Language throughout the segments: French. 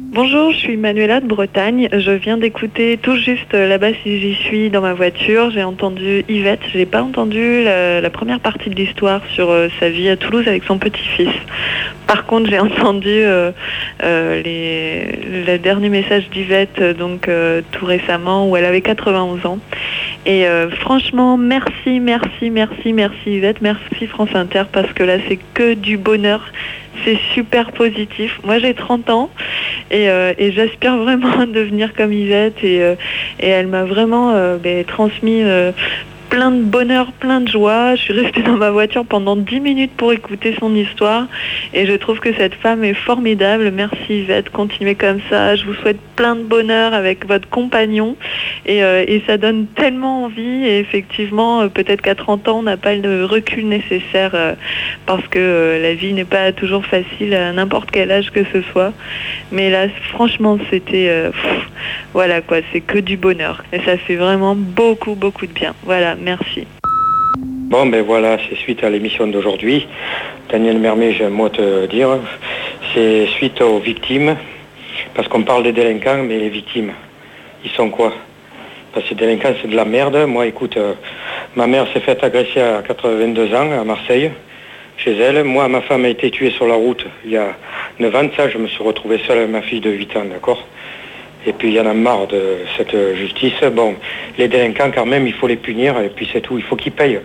Bonjour, je suis Manuela de Bretagne. Je viens d'écouter tout juste là-bas si j'y suis dans ma voiture. J'ai entendu Yvette. J'ai pas entendu la première partie de l'histoire sur sa vie à Toulouse avec son petit-fils. Par contre, j'ai entendu le dernier message d'Yvette tout récemment où elle avait 91 ans. Et franchement, merci Yvette, merci France Inter parce que là c'est que du bonheur. C'est super positif. Moi j'ai 30 ans et j'aspire vraiment à devenir comme Yvette et elle m'a vraiment transmis plein de bonheur, plein de joie. Je suis restée dans ma voiture pendant 10 minutes pour écouter son histoire et je trouve que cette femme est formidable. Merci Yvette, continuez comme ça. Je vous souhaite plein de bonheur avec votre compagnon et ça donne tellement envie et effectivement peut-être qu'à 30 ans on n'a pas le recul nécessaire parce que la vie n'est pas toujours facile à n'importe quel âge que ce soit. Mais là franchement c'était voilà quoi, c'est que du bonheur et ça fait vraiment beaucoup de bien. Voilà. Merci. Bon, ben voilà, c'est suite à l'émission d'aujourd'hui. Daniel Mermet, j'ai un mot à te dire. C'est suite aux victimes, parce qu'on parle des délinquants, mais les victimes, ils sont quoi? Parce que les délinquants, c'est de la merde. Moi, écoute, ma mère s'est faite agresser à 82 ans à Marseille, chez elle. Moi, ma femme a été tuée sur la route il y a 9 ans de ça. Je me suis retrouvé seul avec ma fille de 8 ans, d'accord? Et puis il y en a marre de cette justice. Bon, les délinquants quand même, il faut les punir et puis c'est tout. Il faut qu'ils payent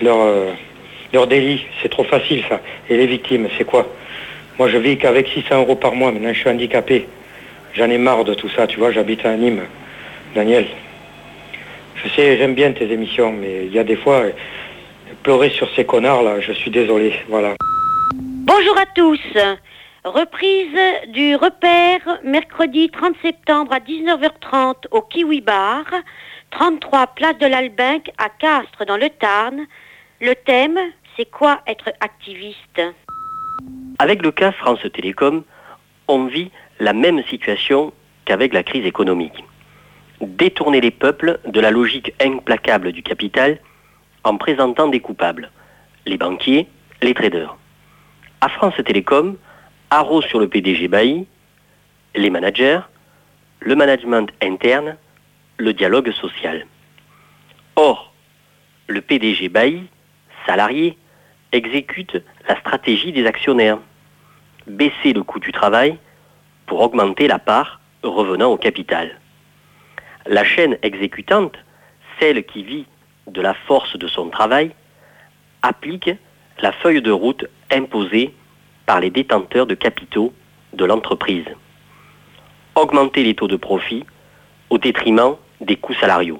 leur délit. C'est trop facile ça. Et les victimes, c'est quoi? Moi je vis qu'avec 600 € par mois. Maintenant je suis handicapé. J'en ai marre de tout ça. Tu vois, j'habite à Nîmes. Daniel, je sais, j'aime bien tes émissions, mais il y a des fois, pleurer sur ces connards là, je suis désolé. Voilà. Bonjour à tous. Reprise du repère mercredi 30 septembre à 19h30 au Kiwi Bar, 33 place de l'Albinque à Castres dans le Tarn. Le thème, c'est quoi être activiste? Avec le cas France Télécom, on vit la même situation qu'avec la crise économique. Détourner les peuples de la logique implacable du capital en présentant des coupables, les banquiers, les traders. À France Télécom, haro sur le PDG Bailly, les managers, le management interne, le dialogue social. Or, le PDG Bailly, salarié, exécute la stratégie des actionnaires. Baisser le coût du travail pour augmenter la part revenant au capital. La chaîne exécutante, celle qui vit de la force de son travail, applique la feuille de route imposée par les détenteurs de capitaux de l'entreprise. Augmenter les taux de profit au détriment des coûts salariaux.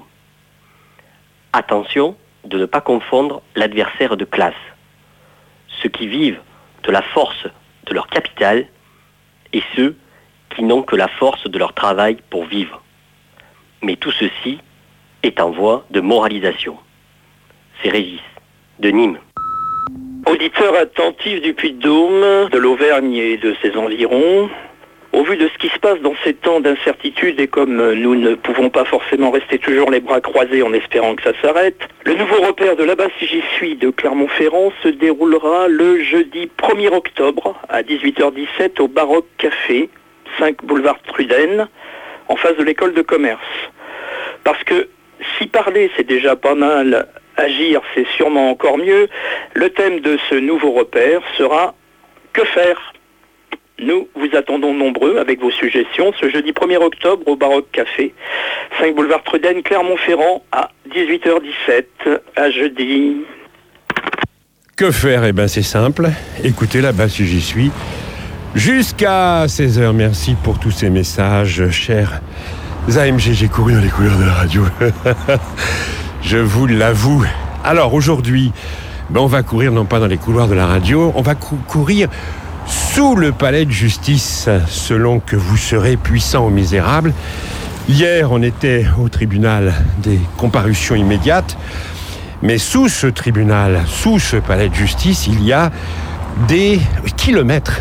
Attention de ne pas confondre l'adversaire de classe, ceux qui vivent de la force de leur capital et ceux qui n'ont que la force de leur travail pour vivre. Mais tout ceci est en voie de moralisation. C'est Régis, de Nîmes. Auditeur attentif du Puy-de-Dôme, de l'Auvergne et de ses environs, au vu de ce qui se passe dans ces temps d'incertitude et comme nous ne pouvons pas forcément rester toujours les bras croisés en espérant que ça s'arrête, le nouveau repère de là-bas si j'y suis de Clermont-Ferrand se déroulera le jeudi 1er octobre à 18h17 au Baroque Café, 5 boulevard Truden, en face de l'école de commerce. Parce que si parler c'est déjà pas mal, agir, c'est sûrement encore mieux. Le thème de ce nouveau repère sera « Que faire ?» Nous vous attendons nombreux avec vos suggestions ce jeudi 1er octobre au Baroque Café, 5 boulevard Truden, Clermont-Ferrand à 18h17. À jeudi. Que faire? Eh bien c'est simple, écoutez là-bas si j'y suis. Jusqu'à 16h, merci pour tous ces messages, chers AMG, j'ai couru dans les couleurs de la radio. Je vous l'avoue. Alors aujourd'hui, on va courir non pas dans les couloirs de la radio, on va courir sous le palais de justice, selon que vous serez puissant ou misérable. Hier, on était au tribunal des comparutions immédiates, mais sous ce tribunal, sous ce palais de justice, il y a des kilomètres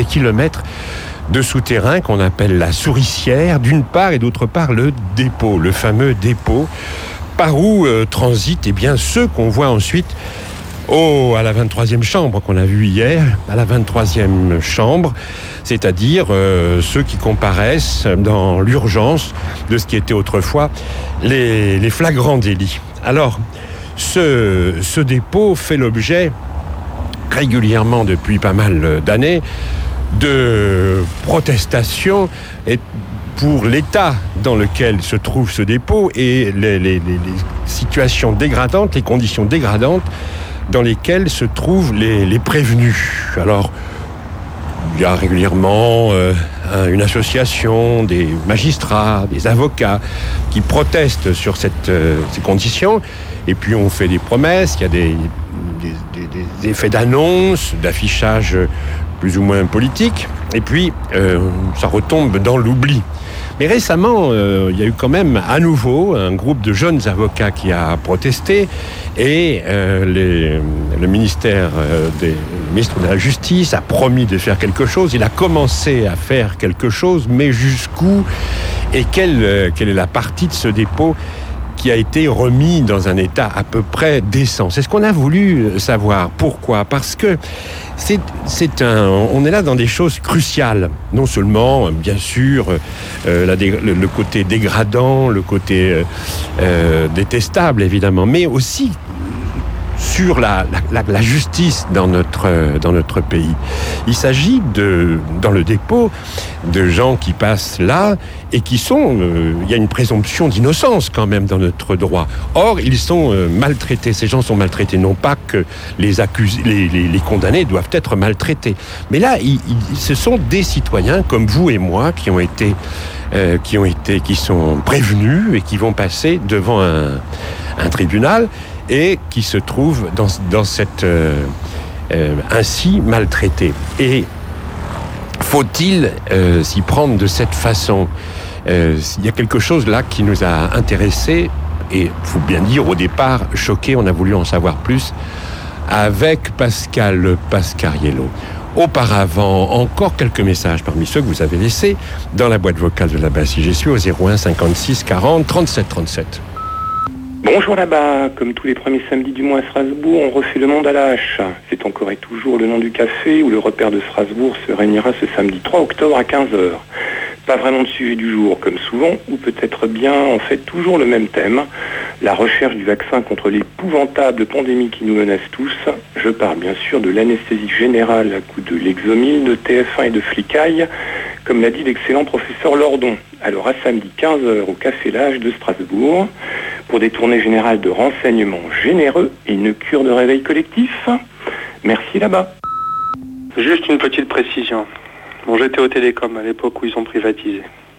de souterrain qu'on appelle la souricière, d'une part, et d'autre part le dépôt, le fameux dépôt, par où transitent ceux qu'on voit ensuite à la 23e chambre qu'on a vue hier, à la 23e chambre, c'est-à-dire ceux qui comparaissent dans l'urgence de ce qui était autrefois les flagrants délits. Alors, ce dépôt fait l'objet régulièrement depuis pas mal d'années de protestations et pour l'état dans lequel se trouve ce dépôt et les situations dégradantes, les conditions dégradantes dans lesquelles se trouvent les prévenus. Alors, il y a régulièrement une association des magistrats, des avocats qui protestent sur ces conditions. Et puis on fait des promesses, il y a des effets d'annonce, d'affichage plus ou moins politique. Et puis ça retombe dans l'oubli. Mais récemment, il y a eu quand même à nouveau un groupe de jeunes avocats qui a protesté et le ministre de la Justice a promis de faire quelque chose. Il a commencé à faire quelque chose, mais jusqu'où et quelle est la partie de ce dépôt qui a été remis dans un état à peu près décent. C'est ce qu'on a voulu savoir. Pourquoi ? Parce que on est là dans des choses cruciales. Non seulement, bien sûr, le côté dégradant, le côté détestable, évidemment, mais aussi sur la justice dans notre pays. Il s'agit dans le dépôt de gens qui passent là et qui sont... il y a une présomption d'innocence quand même dans notre droit. Or, ils sont maltraités. Ces gens sont maltraités. Non pas que les accusés, les condamnés doivent être maltraités. Mais là, ce sont des citoyens comme vous et moi qui sont prévenus et qui vont passer devant un tribunal et qui se trouvent dans cette ainsi maltraités. Et faut-il s'y prendre de cette façon ? Il y a quelque chose là qui nous a intéressés et, il faut bien dire, au départ, choqués. On a voulu en savoir plus avec Pascal Pascariello. Auparavant, encore quelques messages parmi ceux que vous avez laissés dans la boîte vocale de là-bas si j'y suis au 01 56 40 37 37. Bonjour là-bas, comme tous les premiers samedis du mois à Strasbourg, on refait le monde à la hache. C'est encore et toujours le nom du café où le repère de Strasbourg se réunira ce samedi 3 octobre à 15h. Pas vraiment de sujet du jour comme souvent, ou peut-être bien en fait toujours le même thème, la recherche du vaccin contre l'épouvantable pandémie qui nous menace tous. Je parle bien sûr de l'anesthésie générale à coup de Lexomil, de TF1 et de Flicaille, comme l'a dit l'excellent professeur Lordon. Alors à samedi 15h au Café L'Âge de Strasbourg, pour des tournées générales de renseignements généreux et une cure de réveil collectif. Merci là-bas. Juste une petite précision. Bon, j'étais au Télécom à l'époque où ils ont privatisé.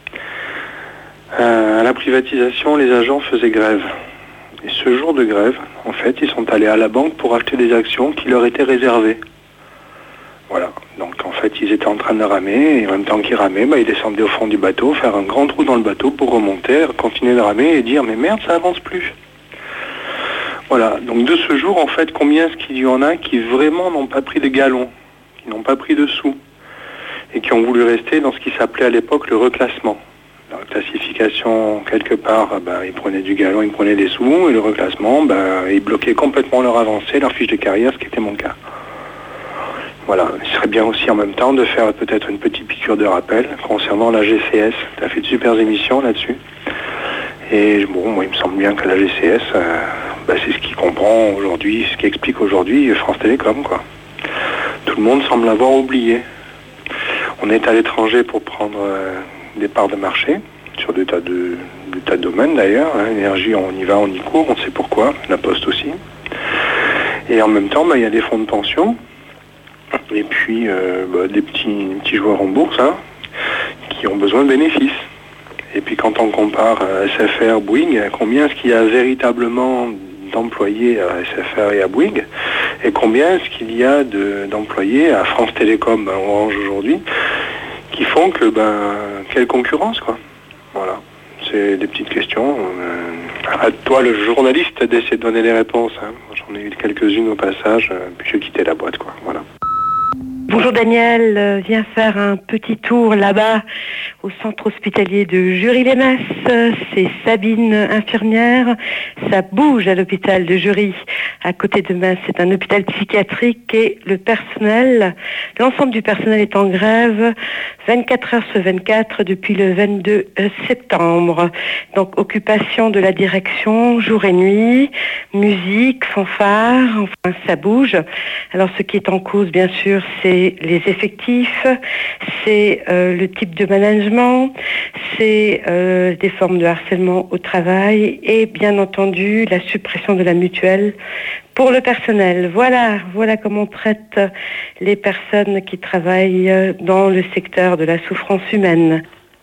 À la privatisation, les agents faisaient grève. Et ce jour de grève, en fait, ils sont allés à la banque pour acheter des actions qui leur étaient réservées. Voilà. Donc en fait, ils étaient en train de ramer, et en même temps qu'ils ramaient, ils descendaient au fond du bateau, faire un grand trou dans le bateau pour remonter, continuer de ramer et dire « mais merde, ça avance plus ». Voilà. Donc de ce jour, en fait, combien est-ce qu'il y en a qui vraiment n'ont pas pris de galons, qui n'ont pas pris de sous, et qui ont voulu rester dans ce qui s'appelait à l'époque le reclassement. La classification, quelque part, ils prenaient du galon, ils prenaient des sous, et le reclassement, ils bloquaient complètement leur avancée, leur fiche de carrière, ce qui était mon cas. Voilà, il serait bien aussi en même temps de faire peut-être une petite piqûre de rappel concernant la GCS. Tu as fait de super émissions là-dessus. Et bon, moi il me semble bien que la GCS, c'est ce qui comprend aujourd'hui, ce qui explique aujourd'hui France Télécom, quoi. Tout le monde semble l'avoir oublié. On est à l'étranger pour prendre des parts de marché, sur des tas de domaines d'ailleurs. L'énergie, on y va, on y court, on sait pourquoi, la Poste aussi. Et en même temps, il y a des fonds de pension. Et puis des petits joueurs en bourse qui ont besoin de bénéfices. Et puis quand on compare SFR, Bouygues, combien est-ce qu'il y a véritablement d'employés à SFR et à Bouygues, et combien est-ce qu'il y a d'employés à France Télécom, Orange aujourd'hui, qui font que quelle concurrence, quoi. Voilà. C'est des petites questions. À toi, le journaliste, d'essayer de donner des réponses. J'en ai eu quelques-unes au passage, puis j'ai quitté la boîte, quoi. Voilà. Bonjour Daniel, viens faire un petit tour là-bas au centre hospitalier de Jury-les-Messes. C'est Sabine, infirmière. Ça bouge à l'hôpital de Jury, à côté de Metz. C'est un hôpital psychiatrique et le personnel, l'ensemble du personnel est en grève 24 heures sur 24 depuis le 22 septembre. Donc occupation de la direction jour et nuit, musique, fanfare, enfin ça bouge. Alors ce qui est en cause bien sûr c'est les effectifs, c'est le type de management, c'est des formes de harcèlement au travail et bien entendu la suppression de la mutuelle pour le personnel. Voilà comment on traite les personnes qui travaillent dans le secteur de la souffrance humaine.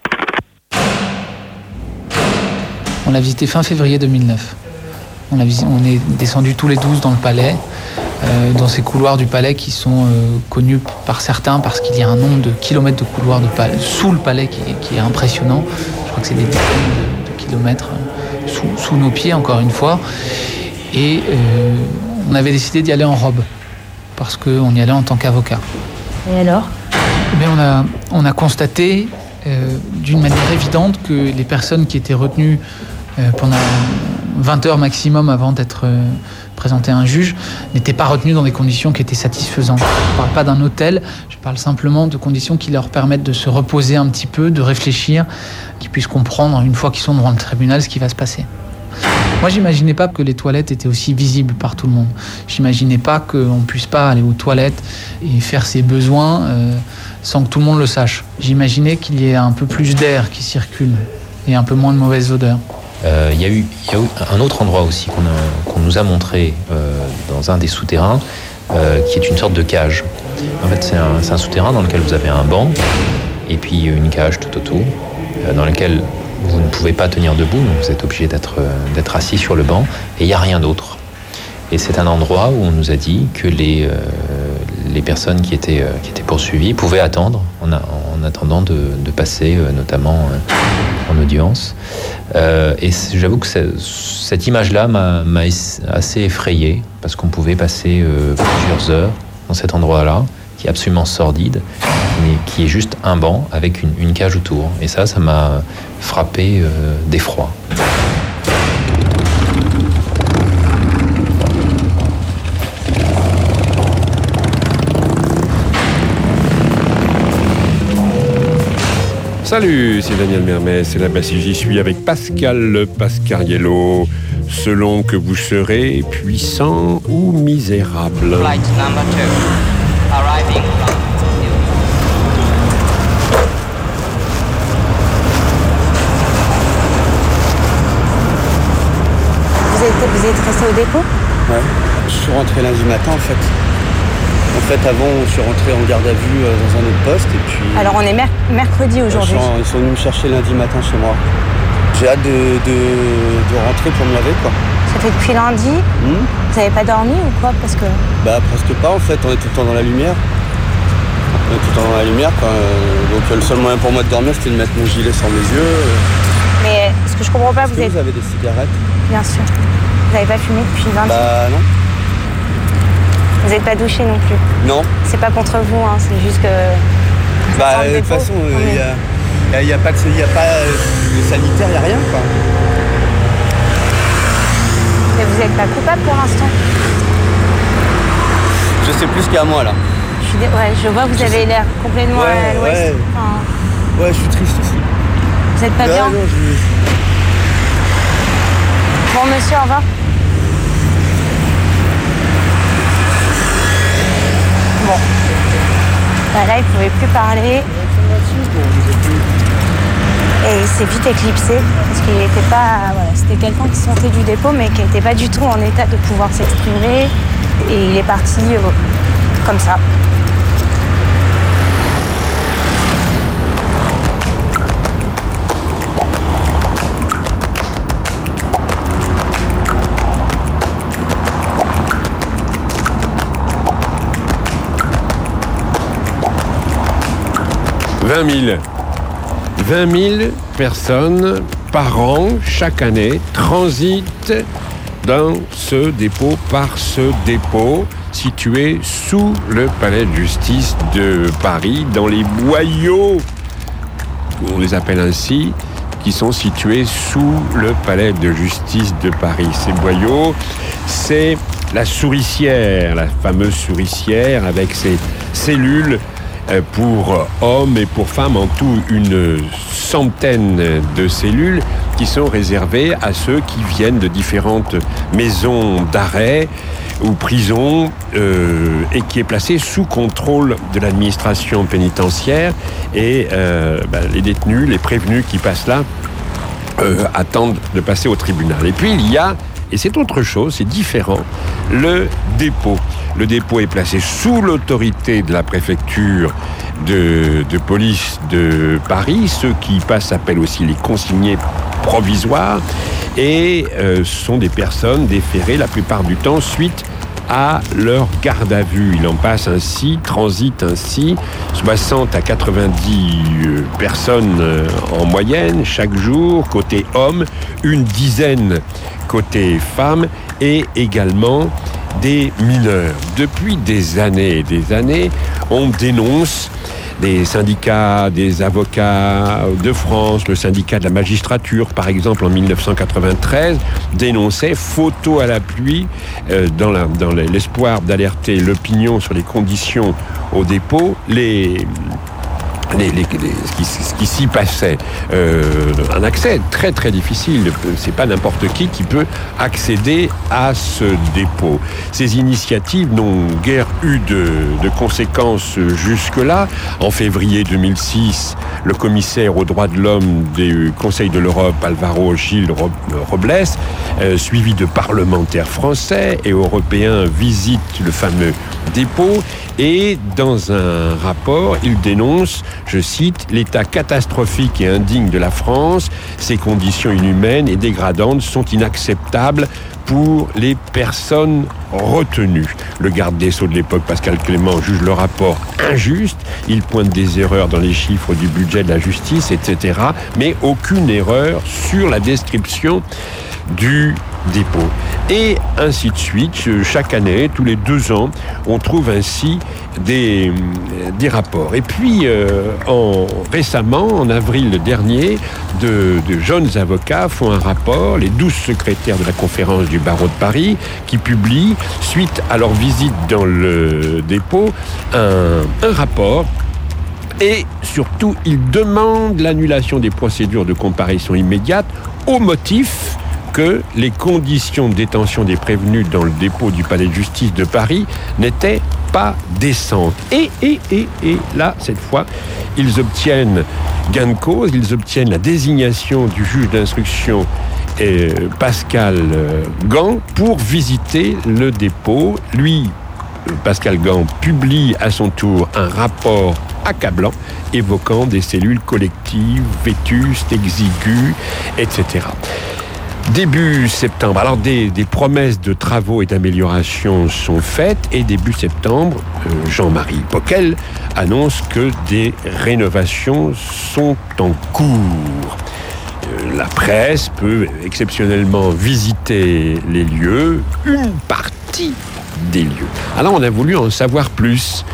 On l'a visité fin février 2009. On est descendu tous les 12 dans le palais, dans ces couloirs du palais qui sont connus par certains parce qu'il y a un nombre de kilomètres de couloirs sous le palais qui est impressionnant. Je crois que c'est des dizaines de kilomètres sous nos pieds, encore une fois. Et on avait décidé d'y aller en robe parce qu'on y allait en tant qu'avocat. Et alors ? On a constaté d'une manière évidente que les personnes qui étaient retenues pendant 20 heures maximum avant d'être présentées à un juge n'étaient pas retenues dans des conditions qui étaient satisfaisantes. Je ne parle pas d'un hôtel, je parle simplement de conditions qui leur permettent de se reposer un petit peu, de réfléchir, qu'ils puissent comprendre une fois qu'ils sont devant le tribunal ce qui va se passer. Moi, j'imaginais pas que les toilettes étaient aussi visibles par tout le monde. J'imaginais pas qu'on puisse pas aller aux toilettes et faire ses besoins sans que tout le monde le sache. J'imaginais qu'il y ait un peu plus d'air qui circule et un peu moins de mauvaises odeurs. Il y a eu un autre endroit aussi qu'on nous a montré dans un des souterrains, qui est une sorte de cage. En fait, c'est un souterrain dans lequel vous avez un banc et puis une cage tout autour, dans laquelle vous ne pouvez pas tenir debout, donc vous êtes obligé d'être assis sur le banc, et il n'y a rien d'autre. Et c'est un endroit où on nous a dit que les personnes qui étaient poursuivies pouvaient attendre, en attendant de passer notamment en audience. Et j'avoue que cette image-là m'a assez effrayé, parce qu'on pouvait passer plusieurs heures dans cet endroit-là, qui est absolument sordide, mais qui est juste un banc avec une cage autour. Et ça m'a frappé d'effroi. Salut, c'est Daniel Mermès et là-bas si j'y suis avec Pascal Pascariello. Selon que vous serez puissant ou misérable. Flight number 2, arriving from... Vous êtes resté au dépôt ? Ouais, je suis rentré lundi matin en fait. En fait, avant, je suis rentré en garde à vue dans un autre poste et puis... Alors, on est mercredi aujourd'hui. Ils sont venus me chercher lundi matin chez moi. J'ai hâte de rentrer pour me laver, quoi. Ça fait depuis lundi. Vous n'avez pas dormi ou quoi ? Parce que... Bah, presque pas, en fait. On est tout le temps dans la lumière. Quoi. Donc, le seul moyen pour moi de dormir, c'était de mettre mon gilet sur mes yeux. Mais ce que je comprends pas, vous avez des cigarettes ? Bien sûr. Vous n'avez pas fumé depuis lundi ? Bah, non. Vous n'êtes pas douché non plus? Non. C'est pas contre vous, hein, c'est juste que... Bah, de toute façon, il n'y a pas de sanitaire, il n'y a rien, quoi. Mais vous n'êtes pas coupable pour l'instant? Je sais plus qu'à moi, là. Je vois que vous avez l'air complètement à l'ouest. Ouais. Enfin... Ouais, je suis triste aussi. Vous n'êtes pas bien? Non, Bon, monsieur, au revoir. Bon. Bah là, il ne pouvait plus parler. Et il s'est vite éclipsé parce qu'il n'était pas... Voilà, c'était quelqu'un qui sortait du dépôt mais qui n'était pas du tout en état de pouvoir s'exprimer. Et il est parti comme ça. « 20 000 personnes par an, chaque année, transitent dans ce dépôt, par ce dépôt situé sous le palais de justice de Paris, dans les boyaux, on les appelle ainsi, qui sont situés sous le palais de justice de Paris. Ces boyaux, c'est la souricière, la fameuse souricière avec ses cellules pour hommes et pour femmes, en tout une centaine de cellules qui sont réservées à ceux qui viennent de différentes maisons d'arrêt ou prisons et qui est placée sous contrôle de l'administration pénitentiaire et les détenus, les prévenus qui passent là attendent de passer au tribunal. Et puis il y a, et c'est autre chose, c'est différent, le dépôt. Le dépôt est placé sous l'autorité de la préfecture de police de Paris. Ceux qui y passent s'appellent aussi les consignés provisoires et sont des personnes déférées la plupart du temps suite à leur garde à vue. Il en passe ainsi, transite ainsi, 60 à 90 personnes en moyenne chaque jour, côté hommes, une dizaine côté femmes et également des mineurs. Depuis des années, on dénonce des syndicats, des avocats de France, le syndicat de la magistrature, par exemple, en 1993, dénonçait, photo à l'appui, dans l'espoir d'alerter l'opinion sur les conditions au dépôt, ce qui s'y passait. Un accès très très difficile. C'est pas n'importe qui peut accéder à ce dépôt. Ces initiatives n'ont guère eu de conséquences jusque-là. En février 2006, le commissaire aux droits de l'homme du Conseil de l'Europe, Alvaro Gil Robles, suivi de parlementaires français et européens, visite le fameux dépôt et dans un rapport, il dénonce, je cite, l'état catastrophique et indigne de la France. Ces conditions inhumaines et dégradantes sont inacceptables pour les personnes retenues. Le garde des Sceaux de l'époque, Pascal Clément, juge le rapport injuste. Il pointe des erreurs dans les chiffres du budget de la justice, etc. Mais aucune erreur sur la description du dépôt. Et ainsi de suite, chaque année, tous les 2 ans, on trouve ainsi des rapports. Et puis, récemment, en avril dernier, de jeunes avocats font un rapport, les 12 secrétaires de la conférence du barreau de Paris, qui publient, suite à leur visite dans le dépôt, un rapport. Et surtout, ils demandent l'annulation des procédures de comparution immédiate au motif que les conditions de détention des prévenus dans le dépôt du palais de justice de Paris n'étaient pas décentes. Et là, cette fois, ils obtiennent gain de cause, ils obtiennent la désignation du juge d'instruction Pascal Gand pour visiter le dépôt. Lui, Pascal Gand, publie à son tour un rapport accablant évoquant des cellules collectives, vétustes, exiguës, etc. Début septembre, alors des promesses de travaux et d'amélioration sont faites et début septembre, Jean-Marie Bockel annonce que des rénovations sont en cours. La presse peut exceptionnellement visiter les lieux, une partie des lieux. Alors on a voulu en savoir plus.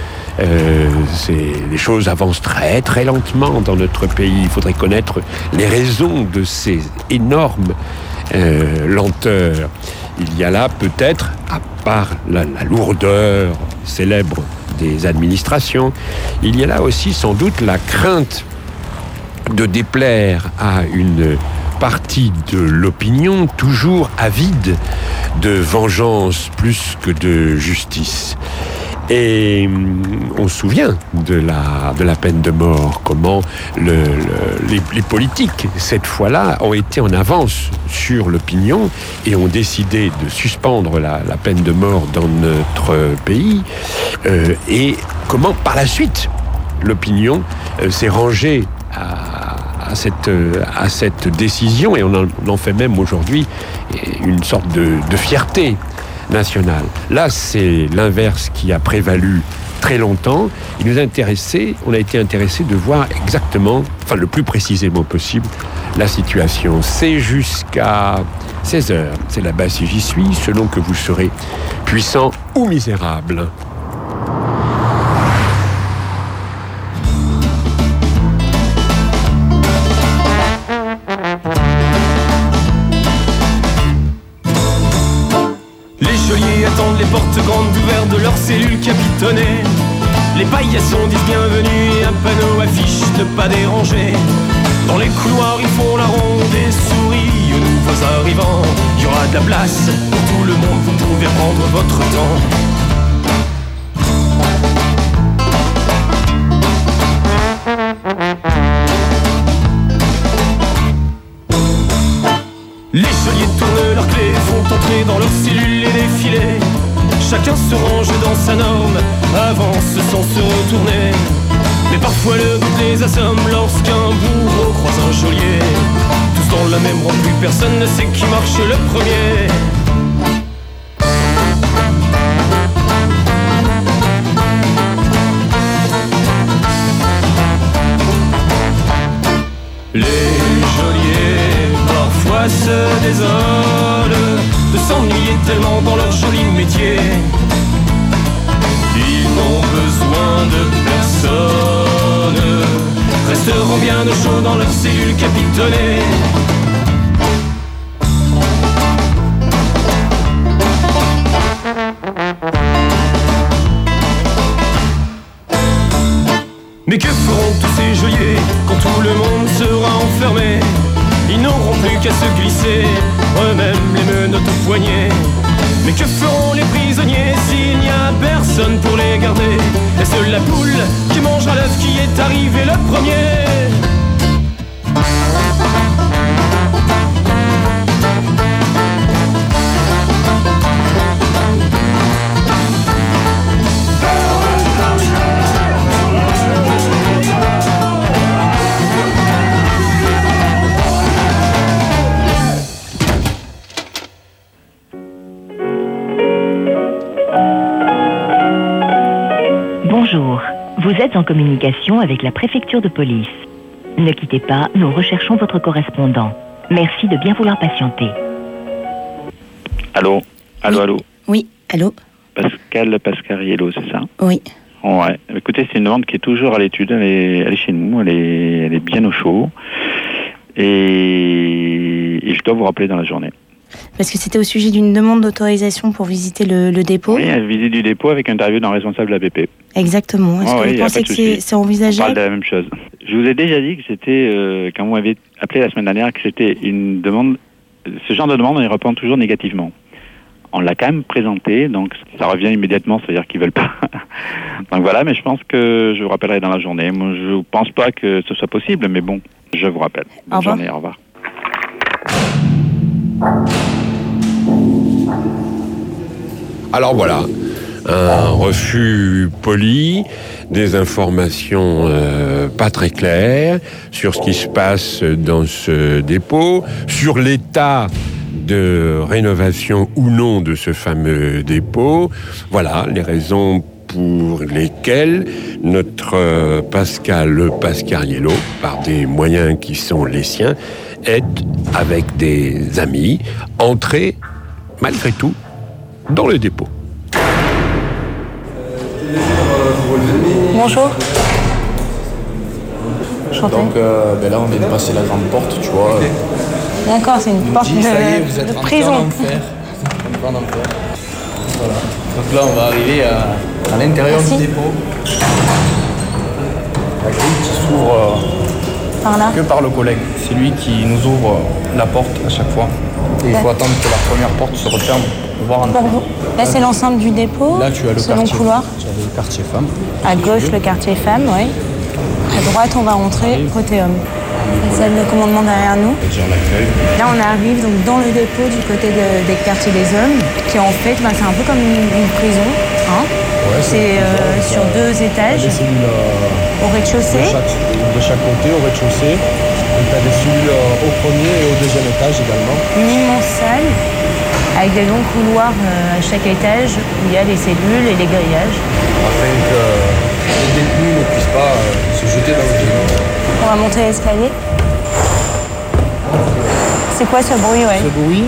Les choses avancent très très lentement dans notre pays. Il faudrait connaître les raisons de ces énormes lenteurs. Il y a là peut-être, à part la lourdeur célèbre des administrations, il y a là aussi sans doute la crainte de déplaire à une partie de l'opinion toujours avide de vengeance plus que de justice. Et on se souvient de la peine de mort, comment les politiques, cette fois-là, ont été en avance sur l'opinion et ont décidé de suspendre la peine de mort dans notre pays. Et comment, par la suite, l'opinion s'est rangée à cette décision, et on en fait même aujourd'hui une sorte de fierté nationale. Là, c'est l'inverse qui a prévalu très longtemps. On a été intéressé de voir exactement, le plus précisément possible, la situation. C'est jusqu'à 16h, c'est la base si j'y suis, selon que vous serez puissant ou misérable. Les geôliers attendent les portes grandes ouvertes de leurs cellules capitonnées. Les paillassons disent bienvenue et un panneau affiche ne pas déranger. Dans les couloirs ils font la ronde et sourient aux nouveaux arrivants. Il y aura de la place pour tout le monde, vous pouvez prendre votre temps. Les geôliers tournent leurs clés, font entrer dans leurs cellules les défilés. Chacun se range dans sa norme, avance sans se retourner. Mais parfois le doute les assomme lorsqu'un bourreau croise un geôlier. Tous dans la même rang, plus personne ne sait qui marche le premier. Les geôliers parfois se désolent de s'ennuyer tellement dans leur joli métier. Ils n'ont besoin de personne, resteront bien au chaud dans leurs cellules capitonnées. Mais que feront tous ces geôliers quand tout le monde sera enfermé? Ils n'auront plus qu'à se glisser eux-mêmes les menottes au poignet. Mais que feront les prisonniers s'il n'y a personne pour les garder? Est-ce la poule qui mangera l'œuf qui est arrivé le premier? Bonjour, vous êtes en communication avec la préfecture de police. Ne quittez pas, nous recherchons votre correspondant. Merci de bien vouloir patienter. Allô? Allô? Oui, allô? Pascal Pascariello, c'est ça? Oui. Ouais. Écoutez, c'est une demande qui est toujours à l'étude. Elle est chez nous, elle est bien au chaud. Et je dois vous rappeler dans la journée. Parce que c'était au sujet d'une demande d'autorisation pour visiter le dépôt. Oui, une visite du dépôt avec interview d'un responsable de l'ABP. Exactement. Est-ce que vous pensez que c'est envisageable? On parle de la même chose. Je vous ai déjà dit que c'était, quand vous m'avez appelé la semaine dernière, que c'était une demande. Ce genre de demande, on y répond toujours négativement. On l'a quand même présenté, donc ça revient immédiatement, c'est-à-dire qu'ils veulent pas. Donc voilà, mais je pense que je vous rappellerai dans la journée. Moi, je ne pense pas que ce soit possible, mais bon, je vous rappelle. Bonne journée, au revoir. Alors voilà, un refus poli, des informations pas très claires sur ce qui se passe dans ce dépôt, sur l'état de rénovation ou non de ce fameux dépôt. Voilà les raisons pour lesquelles notre Pascal Pascariello, par des moyens qui sont les siens, est, avec des amis, entré, malgré tout, dans le dépôt. Bonjour. Donc là, on vient de passer la grande porte, tu vois. D'accord, c'est une porte de prison. Voilà. Donc là, on va arriver à l'intérieur du dépôt. La grille qui s'ouvre que par le collègue. C'est lui qui nous ouvre la porte à chaque fois. Et il faut attendre que la première porte se referme pour pouvoir entrer. Là, c'est l'ensemble du dépôt. Là, tu as le quartier. Couloir. Tu as le quartier femme. À gauche, le quartier femme, oui. À droite, on va rentrer côté homme. Salle de commandement derrière nous. Là, on arrive donc dans le dépôt du côté des quartiers des hommes, qui en fait, c'est un peu comme une prison. Hein. Ouais, c'est sur 2 étages. Au rez-de-chaussée. De chaque côté, au rez-de-chaussée. Donc, tu as des cellules au premier et au deuxième étage également. Une immense salle avec des longs couloirs à chaque étage où il y a les cellules et les grillages. Afin que les détenus ne puissent pas se jeter dans le vide. On va monter l'escalier. C'est quoi ce bruit, ouais? Ce bruit,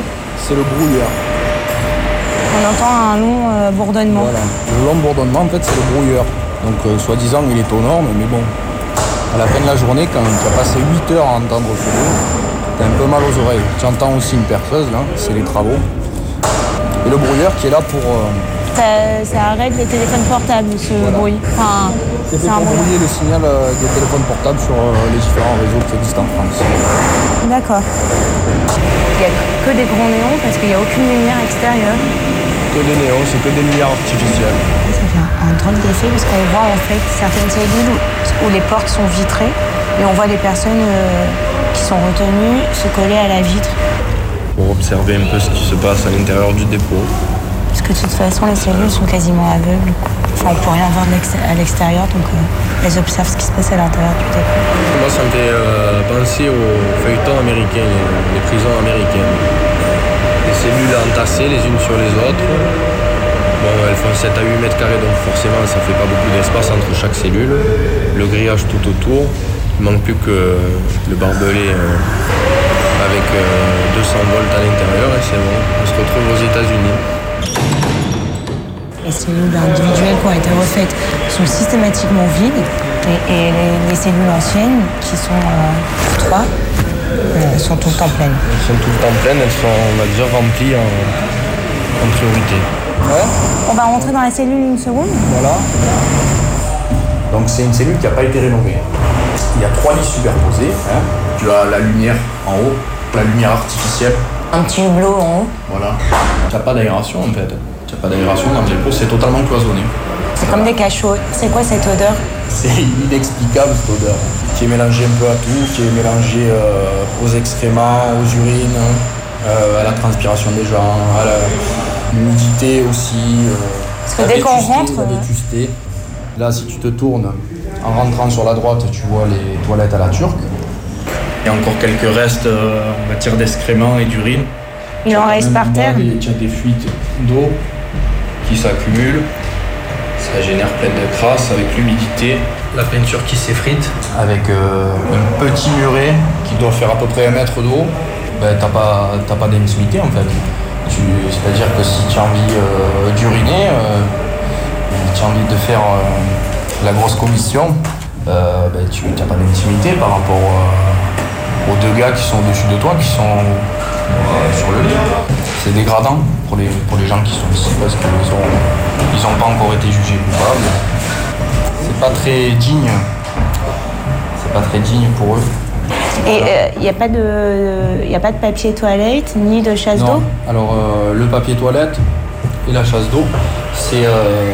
c'est le brouilleur. On entend un long bourdonnement. Voilà. Le long bourdonnement, en fait, c'est le brouilleur. Donc, soi-disant, il est aux normes, mais bon, à la fin de la journée, quand tu as passé 8 heures à entendre ce bruit, tu as un peu mal aux oreilles. Tu entends aussi une perceuse, là, c'est les travaux. Et le brouilleur qui est là pour... Ça arrête les téléphones portables, ce bruit. Enfin, c'est fait pour brouiller le signal des téléphones portables sur les différents réseaux qui existent en France. D'accord. Il n'y a que des grands néons parce qu'il n'y a aucune lumière extérieure. Que des néons, c'est que des lumières artificielles. Ça fait un drôle d'effet parce qu'on voit en fait certaines cellules où les portes sont vitrées et on voit des personnes qui sont retenues se coller à la vitre. Pour observer un peu ce qui se passe à l'intérieur du dépôt. Parce que de toute façon, les cellules sont quasiment aveugles. Enfin, on ne peut rien voir à l'extérieur, donc elles observent ce qui se passe à l'intérieur du dépôt. Moi, ça me fait penser aux feuilletons américains, les prisons américaines. Les cellules entassées les unes sur les autres. Bon, elles font 7 à 8 mètres carrés, donc forcément, ça ne fait pas beaucoup d'espace entre chaque cellule. Le grillage tout autour. Il ne manque plus que le barbelé avec 200 volts à l'intérieur et c'est bon. On se retrouve aux États-Unis. Les cellules individuelles qui ont été refaites sont systématiquement vides et les cellules anciennes, qui sont 3, sont tout le temps pleines. Elles sont tout le temps pleines, elles sont, on va dire, remplies en priorité. Ouais. On va rentrer dans la cellule une seconde. Voilà. Donc c'est une cellule qui n'a pas été rénovée. Il y a 3 lits superposés. Tu as la lumière en haut, la lumière artificielle. Un petit hublot en haut. Voilà. Tu n'as pas d'aération en fait. Tu n'as pas d'aération dans le dépôt, c'est totalement cloisonné. C'est comme des cachots. C'est quoi cette odeur? C'est inexplicable cette odeur. Qui est mélangée un peu à tout, qui est mélangée aux excréments, aux urines, à la transpiration des gens, à l'humidité aussi. Parce que dès qu'on rentre... La vétusté. Là, si tu te tournes, en rentrant sur la droite, tu vois les toilettes à la turque. Il y a encore quelques restes, on va dire, d'excréments et d'urine. Il en reste par terre. Tu as des fuites d'eau qui s'accumulent. Ça génère plein de crasse avec l'humidité. La peinture qui s'effrite. Avec un petit muret qui doit faire à peu près 1 mètre d'eau. Ben, t'as pas d'intimité en fait. C'est-à-dire que si tu as envie d'uriner, tu as envie de faire la grosse commission, ben, tu n'as pas d'intimité par rapport aux 2 gars qui sont au-dessus de toi, qui sont sur le lit. C'est dégradant pour les gens qui sont ici parce qu'ils n'ont pas encore été jugés coupables. C'est pas très digne. C'est pas très digne pour eux. Et il n'y a pas de papier toilette ni de chasse d'eau? Alors le papier toilette et la chasse d'eau, c'est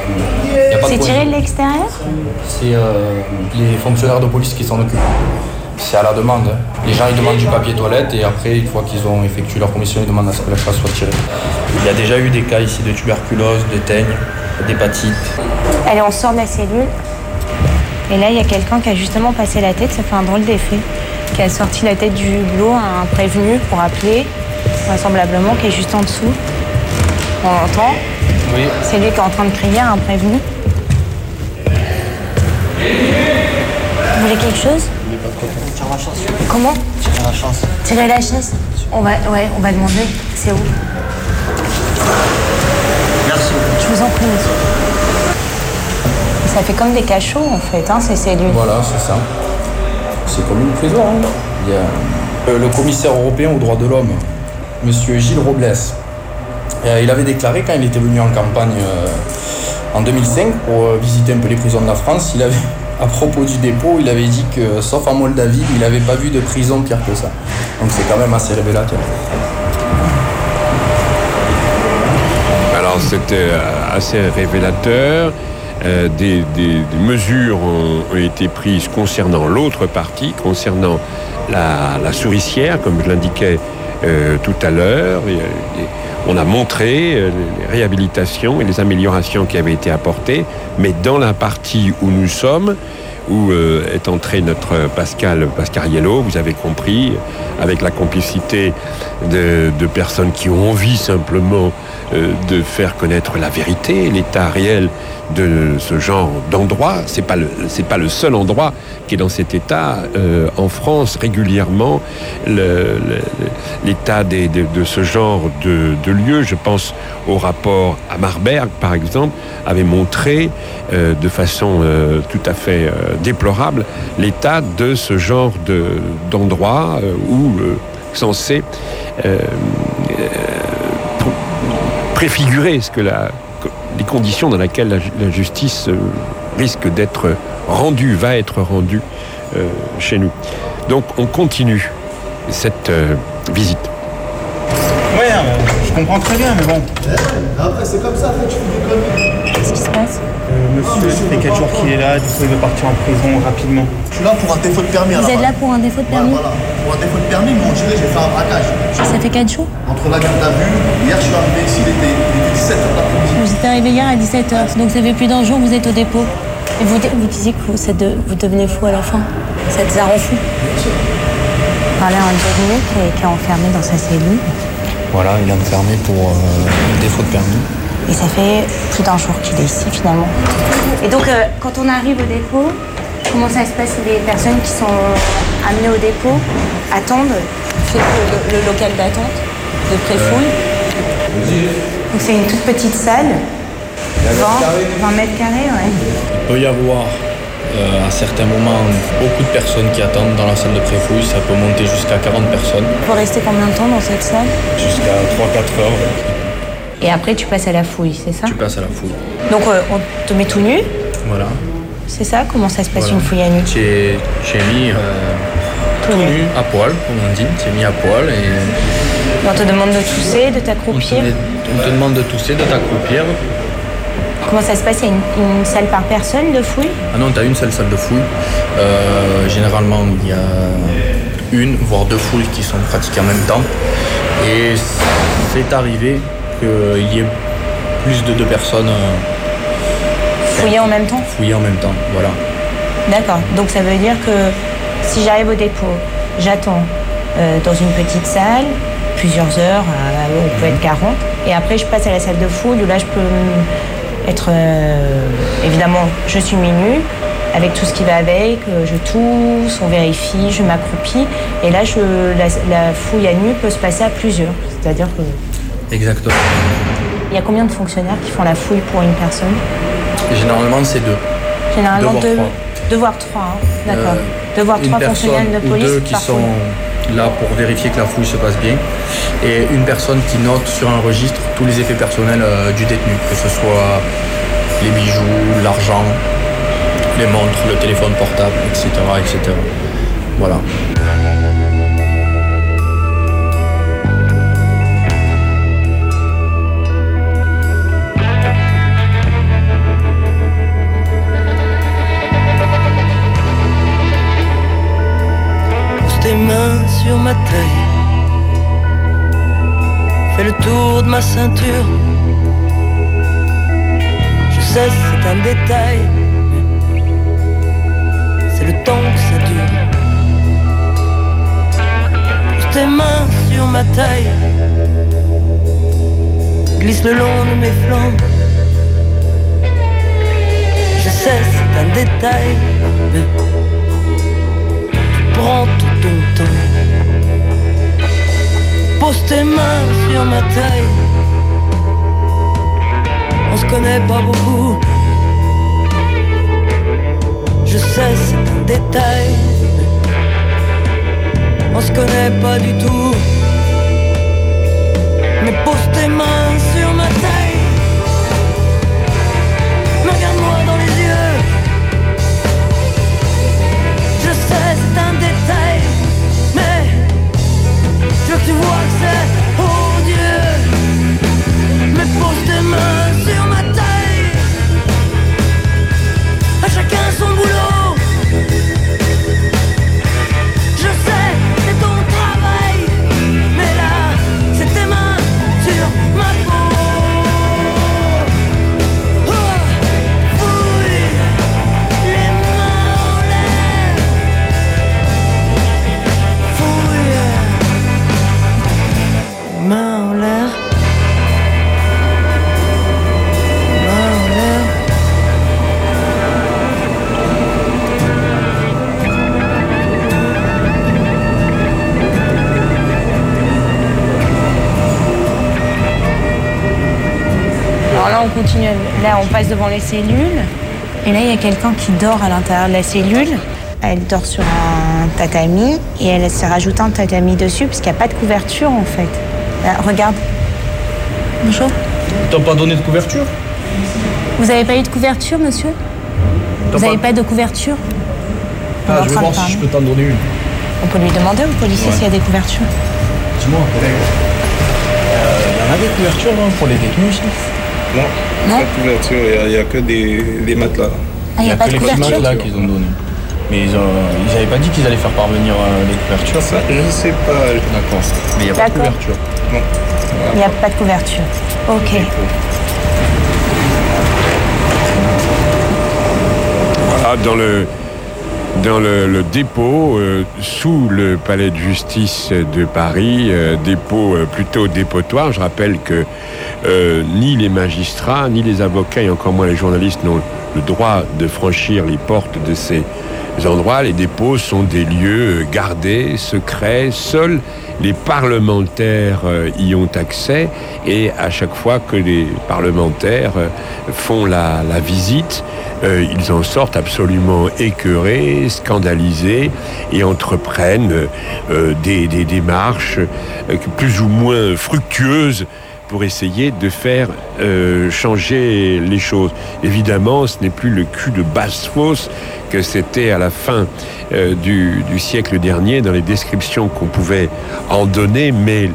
tiré de l'extérieur? C'est les fonctionnaires de police qui s'en occupent. C'est à la demande. Les gens ils demandent du papier toilette et après, une fois qu'ils ont effectué leur commission, ils demandent à ce que la chasse soit tirée. Il y a déjà eu des cas ici de tuberculose, de teigne, d'hépatite. Allez, on sort de la cellule. Et là, il y a quelqu'un qui a justement passé la tête, ça fait un drôle d'effet. Qui a sorti la tête du hublot à un prévenu pour appeler, vraisemblablement, qui est juste en dessous. On l'entend. Oui. C'est lui qui est en train de crier à un prévenu. Vous voulez quelque chose? Tire la chasse. Comment? Tirer la chasse. Tirer la chasse? On va demander. C'est où? Merci. Je vous en prie, monsieur. Ça fait comme des cachots, en fait, hein, ces cellules. Voilà, c'est ça. C'est comme une prison. Hein. Il y a le commissaire européen aux droits de l'homme, monsieur Gilles Robles. Il avait déclaré, quand il était venu en campagne en 2005 pour visiter un peu les prisons de la France, il avait, à propos du dépôt, il avait dit que, sauf en Moldavie, il n'avait pas vu de prison pire que ça. Donc c'est quand même assez révélateur. Alors c'était assez révélateur. Des mesures ont été prises concernant l'autre partie, concernant la souricière, comme je l'indiquais tout à l'heure. On a montré les réhabilitations et les améliorations qui avaient été apportées, mais dans la partie où nous sommes, où est entré notre Pascal Pascariello, vous avez compris, avec la complicité de personnes qui ont envie simplement de faire connaître la vérité, l'état réel de ce genre d'endroit. C'est pas le seul endroit qui est dans cet état. En France, régulièrement, l'état de ce genre de lieux, je pense au rapport à Marberg, par exemple, avait montré de façon tout à fait déplorable l'état de ce genre d'endroit où censé préfigurer les conditions dans lesquelles la justice risque d'être rendue, va être rendue chez nous. Donc on continue cette visite. Ouais, je comprends très bien, mais bon. Après, c'est comme ça, en fait, je fais des conneries. Qu'est-ce qui se passe? Monsieur, ça fait 4 jours qu'il est là, du coup il veut partir en prison rapidement. Je suis là pour un défaut de permis. Vous êtes là pour un défaut de permis? Voilà. Pour un défaut de permis, ils m'ont tiré, j'ai fait un braquage. Ça fait 4 jours? Entre la garde à vue, hier je suis arrivé ici, il était 17h l'après-midi. Vous êtes arrivé hier à 17h, donc ça fait plus d'un jour que vous êtes au dépôt. Et vous disiez que vous devenez fou à la fin. Ça te rend fou? Parler à un détenu qui est enfermé dans sa cellule. Voilà, il est enfermé pour défaut de permis. Et ça fait plus d'un jour qu'il est ici finalement. Et donc quand on arrive au dépôt, comment ça se passe? Les personnes qui sont amenées au dépôt attendent, fait le local d'attente de pré-fouille. Donc c'est une toute petite salle, 20 mètres carrés, ouais. Il peut y avoir à certains moments beaucoup de personnes qui attendent dans la salle de pré-fouille, ça peut monter jusqu'à 40 personnes. Il faut rester combien de temps dans cette salle? Jusqu'à 3-4 heures. Et après tu passes à la fouille, c'est ça? Tu passes à la fouille. Donc on te met tout nu? Voilà. C'est ça? Comment ça se passe une fouille à nu? J'ai mis tout nu, à poil, comme on dit. J'ai mis à poil et... On te demande de tousser, de t'accroupir? On te demande de tousser, de t'accroupir. Comment ça se passe? Il y a une salle par personne de fouille? Ah non, tu as une seule salle de fouille. Généralement, il y a une, voire deux fouilles qui sont pratiquées en même temps. Et c'est arrivé qu'il y ait plus de 2 personnes fouillées en même temps? Fouillées en même temps, voilà. D'accord. Donc ça veut dire que si j'arrive au dépôt, j'attends dans une petite salle, plusieurs heures, on peut être 40. Et après, je passe à la salle de fouille où là, je peux être... évidemment, je suis mis nu, avec tout ce qui va avec, je tousse, on vérifie, je m'accroupis. Et là, la fouille à nu peut se passer à plusieurs. C'est-à-dire que... Exactement. Il y a combien de fonctionnaires qui font la fouille pour une personne? Généralement, c'est 2. Généralement, 2 voire 3. Hein. D'accord. 2 voire 3 fonctionnaires de police. Ou 2 qui sont là pour vérifier que la fouille se passe bien. Et une personne qui note sur un registre tous les effets personnels du détenu, que ce soit les bijoux, l'argent, les montres, le téléphone portable, etc. etc. Voilà. Tes mains sur ma taille, fais le tour de ma ceinture. Je sais c'est un détail, c'est le temps que ça dure. Pose tes mains sur ma taille, glisse le long de mes flancs. Je sais c'est un détail, mais prends tout ton temps. Pose tes mains sur ma taille. On se connaît pas beaucoup. Je sais c'est un détail. On se connaît pas du tout. Mais pose tes mains sur ma taille. Regarde-moi dans les yeux. Je sais c'est un détail, mais je veux que tu vois que c'est odieux. Mais pose tes mains sur ma taille. À chacun son boulot. Je sais c'est ton travail, mais là c'est tes mains sur ma peau. Oh, fouille les mains en l'air. Là, on continue. Là, on passe devant les cellules. Et là, il y a quelqu'un qui dort à l'intérieur de la cellule. Elle dort sur un tatami et elle s'est rajouté un tatami dessus parce qu'il n'y a pas de couverture en fait. Là, regarde. Bonjour. T'as pas donné de couverture? Vous n'avez pas eu de couverture, monsieur? Vous n'avez pas de couverture? Ah, je vais voir si je peux t'en donner une. On peut lui demander au policier s'il y a des couvertures. Dis-moi, collègue. Il y en a des couvertures pour les détenus ici? Non, pas de couverture, il n'y a que des matelas. Ah, il n'y a pas de couverture? Il y a que les matelas qu'ils ont donné. Mais ils n'avaient pas dit qu'ils allaient faire parvenir les couvertures. Ça, je ne sais pas. D'accord. Mais il n'y a pas de couverture. Non. Il n'y a pas de couverture. Ok. Voilà, dans le dépôt, sous le palais de justice de Paris, dépôt plutôt dépotoir. Je rappelle que ni les magistrats, ni les avocats, et encore moins les journalistes n'ont le droit de franchir les portes de ces endroits. Les dépôts sont des lieux gardés, secrets. Seuls les parlementaires y ont accès, et à chaque fois que les parlementaires font la visite, ils en sortent absolument écœurés, scandalisés, et entreprennent des démarches plus ou moins fructueuses pour essayer de faire changer les choses. Évidemment, ce n'est plus le cul de basse-fosse que c'était à la fin du siècle dernier dans les descriptions qu'on pouvait en donner, mais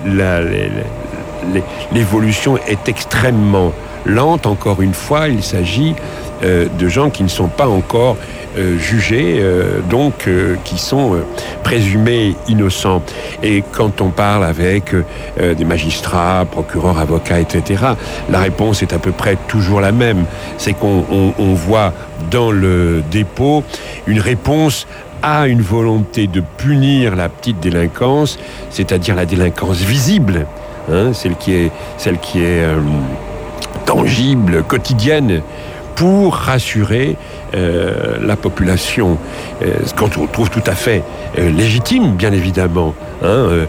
l'évolution est extrêmement lente. Encore une fois, il s'agit de gens qui ne sont pas encore jugés, donc qui sont présumés innocents. Et quand on parle avec des magistrats, procureurs, avocats, etc., la réponse est à peu près toujours la même. C'est qu'on voit dans le dépôt une réponse à une volonté de punir la petite délinquance, c'est-à-dire la délinquance visible, hein, celle qui est tangible, quotidienne, pour rassurer la population, ce qu'on trouve tout à fait légitime, bien évidemment. Hein,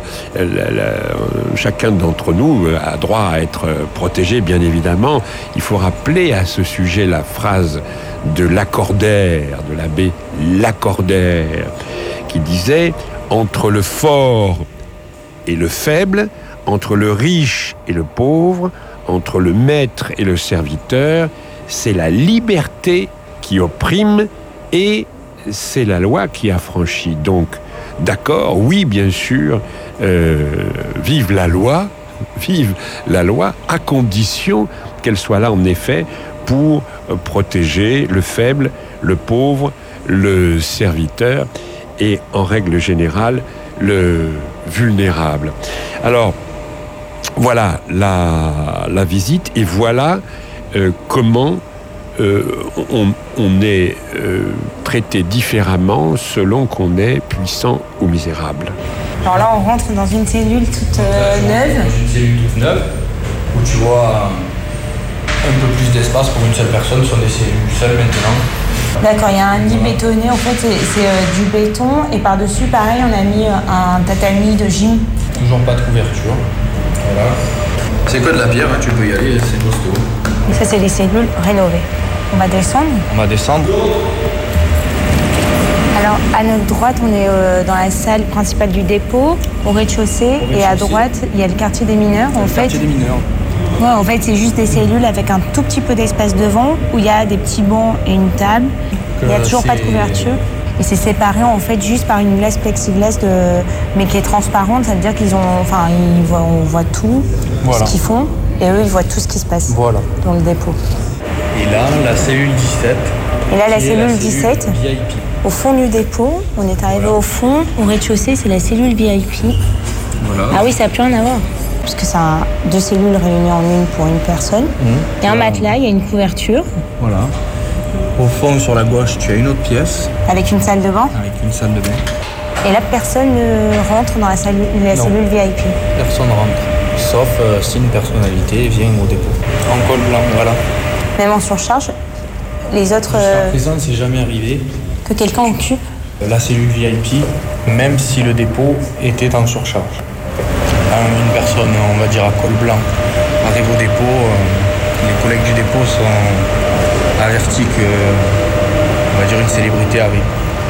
chacun d'entre nous a droit à être protégé, bien évidemment. Il faut rappeler à ce sujet la phrase de Lacordaire, de l'abbé Lacordaire, qui disait « Entre le fort et le faible, entre le riche et le pauvre, entre le maître et le serviteur, c'est la liberté qui opprime et c'est la loi qui affranchit. » Donc, d'accord, oui, bien sûr, vive la loi, à condition qu'elle soit là, en effet, pour protéger le faible, le pauvre, le serviteur et, en règle générale, le vulnérable. Alors, voilà la visite, et voilà comment on est traité différemment selon qu'on est puissant ou misérable. Alors là, on rentre dans une cellule toute neuve. Dans une cellule toute neuve, où tu vois un peu plus d'espace pour une seule personne, sur des cellules seules maintenant. D'accord, il y a un lit bétonné, en fait c'est du béton, et par-dessus, pareil, on a mis un tatami de gym. Toujours pas de couverture. Voilà. C'est que de la pierre, hein, tu peux y aller, c'est costaud. Et ça, c'est les cellules rénovées. On va descendre. On va descendre. Alors, à notre droite, on est dans la salle principale du dépôt, au rez-de-chaussée, et à droite, il y a le quartier des mineurs. Quartier des mineurs. Ouais, en fait, c'est juste des cellules avec un tout petit peu d'espace devant, où il y a des petits bancs et une table. Il n'y a toujours pas de couverture. Et c'est séparé en fait juste par une glace plexiglas mais qui est transparente, ça veut dire on voit tout ce qu'ils font, et eux ils voient tout ce qui se passe dans le dépôt. Et là, la cellule 17. Et là, la cellule 17, VIP. Au fond du dépôt, on est arrivé au fond, au rez-de-chaussée, c'est la cellule VIP. Voilà. Ah oui, ça n'a plus rien à voir. Parce que c'est deux cellules réunies en une pour une personne. Il y a un matelas, il y a une couverture. Voilà. Au fond, sur la gauche, tu as une autre pièce. Avec une salle de bain. Avec une salle de bain. Et là, personne ne rentre dans la cellule VIP. Personne rentre. Sauf si une personnalité vient au dépôt. En col blanc, voilà. Même en surcharge, les autres... Jusqu'à présent, c'est jamais arrivé. Que quelqu'un occupe la cellule VIP, même si le dépôt était en surcharge. Une personne, on va dire à col blanc, arrive au dépôt, Les collègues du dépôt sont avertis que, on va dire, une célébrité arrive.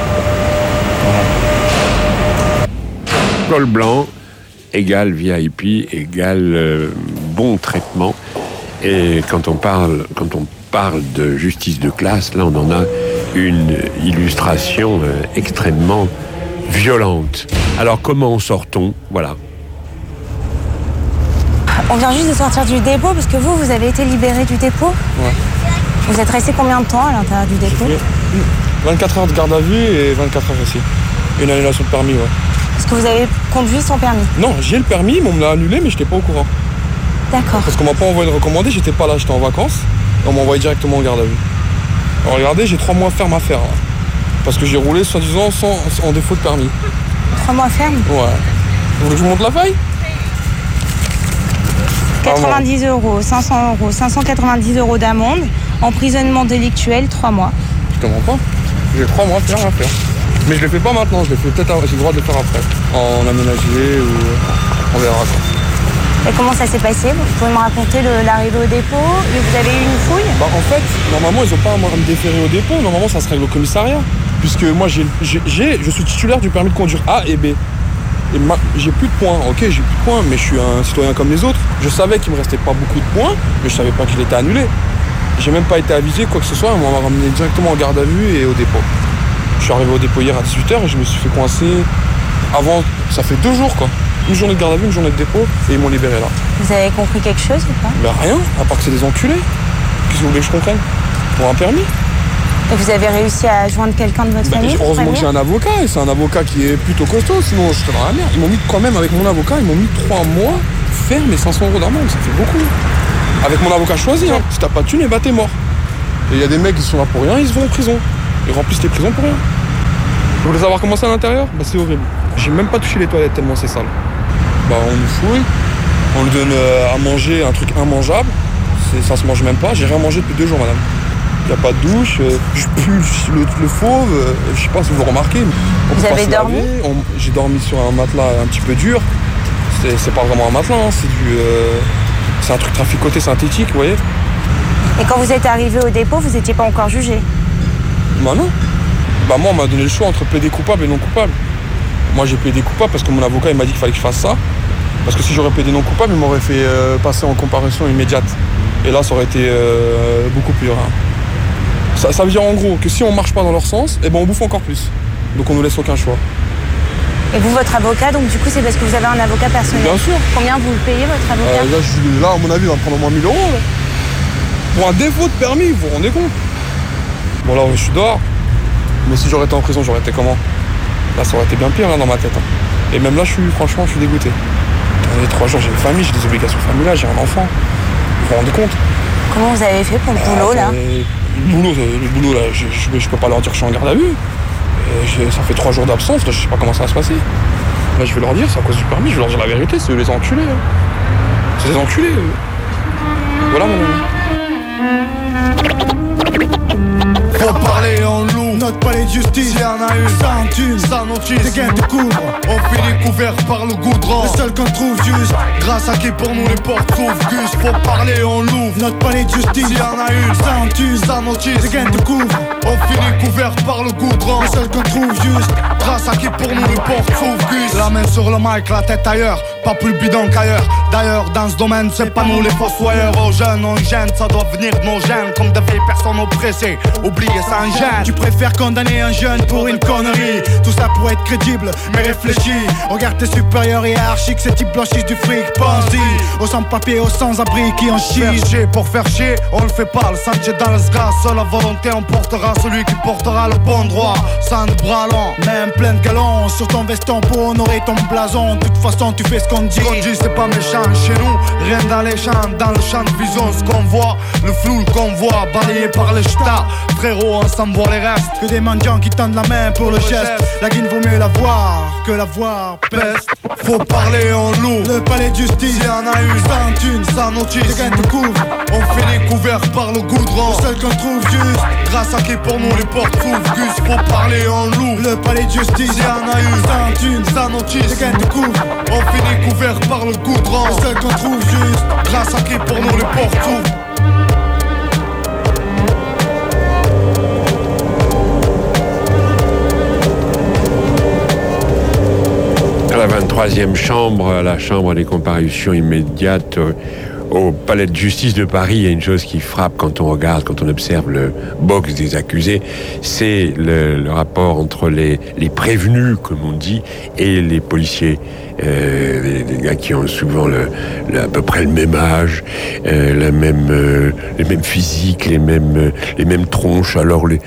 Voilà. Col blanc égale VIP, égale bon traitement. Et quand on parle de justice de classe, là on en a une illustration extrêmement violente. Alors comment sort-on? Voilà. On vient juste de sortir du dépôt parce que vous avez été libéré du dépôt. Ouais. Vous êtes resté combien de temps à l'intérieur du dépôt? 24 heures de garde à vue et 24 heures ici. Une annulation de permis, ouais. Est-ce que vous avez conduit sans permis? Non, j'ai le permis, mais on me l'a annulé, mais j'étais pas au courant. D'accord. Parce qu'on m'a pas envoyé de recommandé, j'étais pas là, j'étais en vacances. Et on m'a envoyé directement en garde à vue. Alors regardez, j'ai 3 mois ferme à faire. Là. Parce que j'ai roulé soi-disant en défaut de permis. 3 mois ferme? Ouais. Vous voulez que je vous montre la feuille? 90 €, 500 €, 590 € d'amende, emprisonnement délictuel, 3 mois. Je te mens pas. J'ai 3 mois ferme à faire. Mais je le fais pas maintenant, je le fais peut-être, j'ai le droit de le faire après. En aménagé ou on verra quoi. Et comment ça s'est passé? Vous pouvez me raconter l'arrivée au dépôt? Vous avez eu une fouille? En fait, normalement, ils n'ont pas à me déférer au dépôt. Normalement, ça se règle au commissariat. Puisque moi, je suis titulaire du permis de conduire A et B. Et j'ai plus de points. Ok, j'ai plus de points, mais je suis un citoyen comme les autres. Je savais qu'il me restait pas beaucoup de points, mais je savais pas qu'il était annulé. J'ai même pas été avisé, quoi que ce soit. On m'a ramené directement en garde à vue et au dépôt. Je suis arrivé au dépôt hier à 18h et je me suis fait coincer. Avant, ça fait 2 jours, quoi. Une journée de garde à vue, une journée de dépôt, et ils m'ont libéré là. Vous avez compris quelque chose ou pas? Ben rien, à part que c'est des enculés. Qu'est-ce que vous voulez que je comprenne? Pour un permis? Et vous avez réussi à joindre quelqu'un de votre famille? Heureusement que j'ai un avocat, et c'est un avocat qui est plutôt costaud, sinon je serais dans la merde. Ils m'ont mis quand même, avec mon avocat, ils m'ont mis 3 mois ferme et 500 € d'amende, ça fait beaucoup. Avec mon avocat choisi, hein. Si t'as pas de thune, t'es mort. Et il y a des mecs qui sont là pour rien, ils se vont en prison. Ils remplissent les prisons pour rien. Vous voulez savoir comment c'est à l'intérieur? Bah c'est horrible. J'ai même pas touché les toilettes tellement c'est sale. Bah on nous fouille, on lui donne à manger un truc immangeable, ça se mange même pas, j'ai rien mangé depuis 2 jours madame. Il n'y a pas de douche, je pue le fauve, je sais pas si vous remarquez. Vous avez dormi? J'ai dormi sur un matelas un petit peu dur, c'est pas vraiment un matelas, hein, c'est un truc traficoté synthétique, vous voyez. Et quand vous êtes arrivé au dépôt, vous n'étiez pas encore jugé? Bah non. Bah moi on m'a donné le choix entre plaider coupable et non coupable. Moi j'ai plaidé coupable parce que mon avocat il m'a dit qu'il fallait que je fasse ça. Parce que si j'aurais plaidé non coupable, il m'aurait fait passer en comparution immédiate. Et là ça aurait été beaucoup plus rare. Ça veut dire en gros que si on marche pas dans leur sens, eh ben on bouffe encore plus. Donc on nous laisse aucun choix. Et vous, votre avocat, donc du coup c'est parce que vous avez un avocat personnel? Bien sûr. Combien vous le payez votre avocat? Là à mon avis il va prendre au moins 1000 €. Là. Pour un défaut de permis, vous vous rendez compte? Bon là je suis dehors. Mais si j'aurais été en prison, j'aurais été comment? Là ça aurait été bien pire là, dans ma tête. Hein. Et même là franchement je suis dégoûté. Dans les 3 jours j'ai une famille, j'ai des obligations familiales, j'ai un enfant. Vous vous rendez compte? Comment vous avez fait pour le boulot là? Le boulot là, je peux pas leur dire que je suis en garde à vue. Ça fait 3 jours d'absence, là je sais pas comment ça va se passer. Là je vais leur dire, c'est à cause du permis, je vais leur dire la vérité, c'est eux les enculés. Hein. C'est des enculés. Voilà mon ami. Faut parler en loup, notre palais de justice, il y en a une, sans thune, sans notice, des gains de couvre, on finit couvert par le goudron, le seul qu'on trouve juste, grâce à qui pour nous les portes s'ouvrent, Gus, faut parler en loup, notre palais de justice, il y en a une, sans thune, sans notice, des gains de couvre, on finit couvert par le goudron, le seul qu'on trouve juste, grâce à qui pour nous les portes s'ouvrent, Gus, la main sur le mic, la tête ailleurs, pas plus bidon qu'ailleurs, d'ailleurs dans ce domaine c'est pas nous les fossoyeurs, aux jeunes on gêne, ça doit venir de nos gènes, comme de vieilles personnes oppressées, oubliées sans gêne. Tu préfères condamner un jeune pour une connerie, tout ça pour être crédible, mais réfléchis. Regarde tes supérieurs hiérarchiques, ces types blanchissent du fric, pense-y. Aux sans-papiers, aux sans-abri qui en chient. Faire chier pour faire chier, on le fait pas, le Sanchez dans le sgas. Seule la volonté emportera celui qui portera le bon droit. Sans de bras longs, même plein de galons sur ton veston pour honorer ton blason. De toute façon tu fais ce qu'on dit. Ce qu'on dit c'est pas méchant chez nous, rien dans les champs, dans le champ de vision. Ce qu'on voit, le flou, le convoi, balayé par les jetats. Frérot, on s'en voit les restes. Que des mendiants qui tendent la main pour le geste. La guine vaut mieux la voir que la voir peste. Faut parler en loup, le palais de justice, il y en a une, sans thune, sans notice, des gains de couvre, on finit couvert par le goudron, le seul qu'on trouve juste, grâce à qui pour nous les portes s'ouvrent, Gus, faut parler en loup, le palais de justice, il y en a une, sans thune, sans notice, des gains de couvre, on finit couvert par le goudron, le seul qu'on trouve juste, grâce à qui pour nous les portes s'ouvrent. la 23e chambre, la chambre des comparutions immédiates au palais de justice de Paris, il y a une chose qui frappe quand on regarde, quand on observe le box des accusés, c'est le rapport entre les prévenus, comme on dit, et les policiers. Des gars qui ont souvent à peu près le même âge, les mêmes physiques, les mêmes tronches. Alors les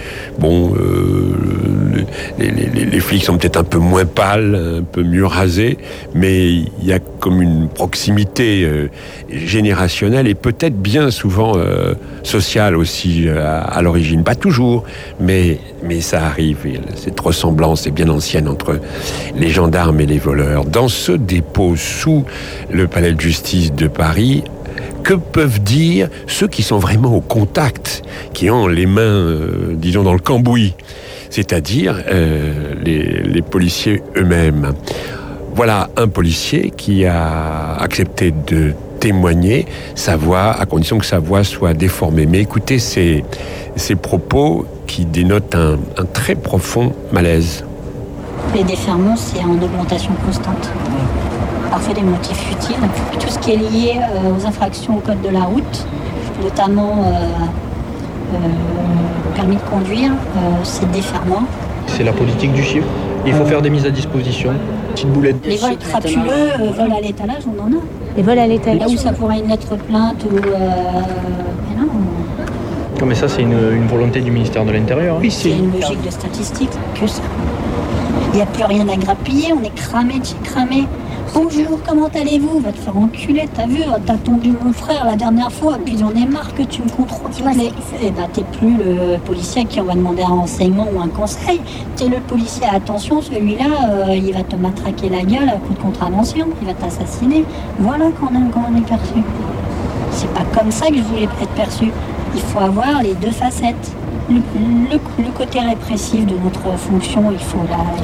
flics sont peut-être un peu moins pâles, un peu mieux rasés, mais il y a comme une proximité générationnelle et peut-être bien souvent sociale aussi à l'origine. Pas toujours, mais ça arrive. Et cette ressemblance est bien ancienne entre les gendarmes et les voleurs. Dans ce dépôt sous le palais de justice de Paris, que peuvent dire ceux qui sont vraiment au contact, qui ont les mains, disons, dans le cambouis, c'est-à-dire les policiers eux-mêmes? Voilà un policier qui a accepté de témoigner, sa voix, à condition que sa voix soit déformée. Mais écoutez ces propos qui dénotent un très profond malaise. Les déferlements, c'est en augmentation constante. Parfois des motifs futiles. Tout ce qui est lié aux infractions au code de la route, notamment permis de conduire, c'est déferlement. C'est la politique du chiffre. Il faut faire des mises à disposition. Petite boulette. Les vols crapuleux, vols à l'étalage, on en a. Les vols à l'étalage. Là où ça pourrait être plainte ou... mais non. Non, mais ça, c'est une volonté du ministère de l'Intérieur. Oui, c'est une logique de statistique, que ça. Il n'y a plus rien à grappiller, on est cramé de chez cramé. Bonjour, comment allez-vous? Va te faire enculer, t'as vu? T'as tondu mon frère la dernière fois, puis j'en ai marre que tu me contrôles. Eh ben, t'es plus le policier à qui on va demander un renseignement ou un conseil. T'es le policier, attention, celui-là, il va te matraquer la gueule à coup de contravention, il va t'assassiner. Voilà comment on est perçu. C'est pas comme ça que je voulais être perçu. Il faut avoir les deux facettes. Le côté répressif de notre fonction, il faut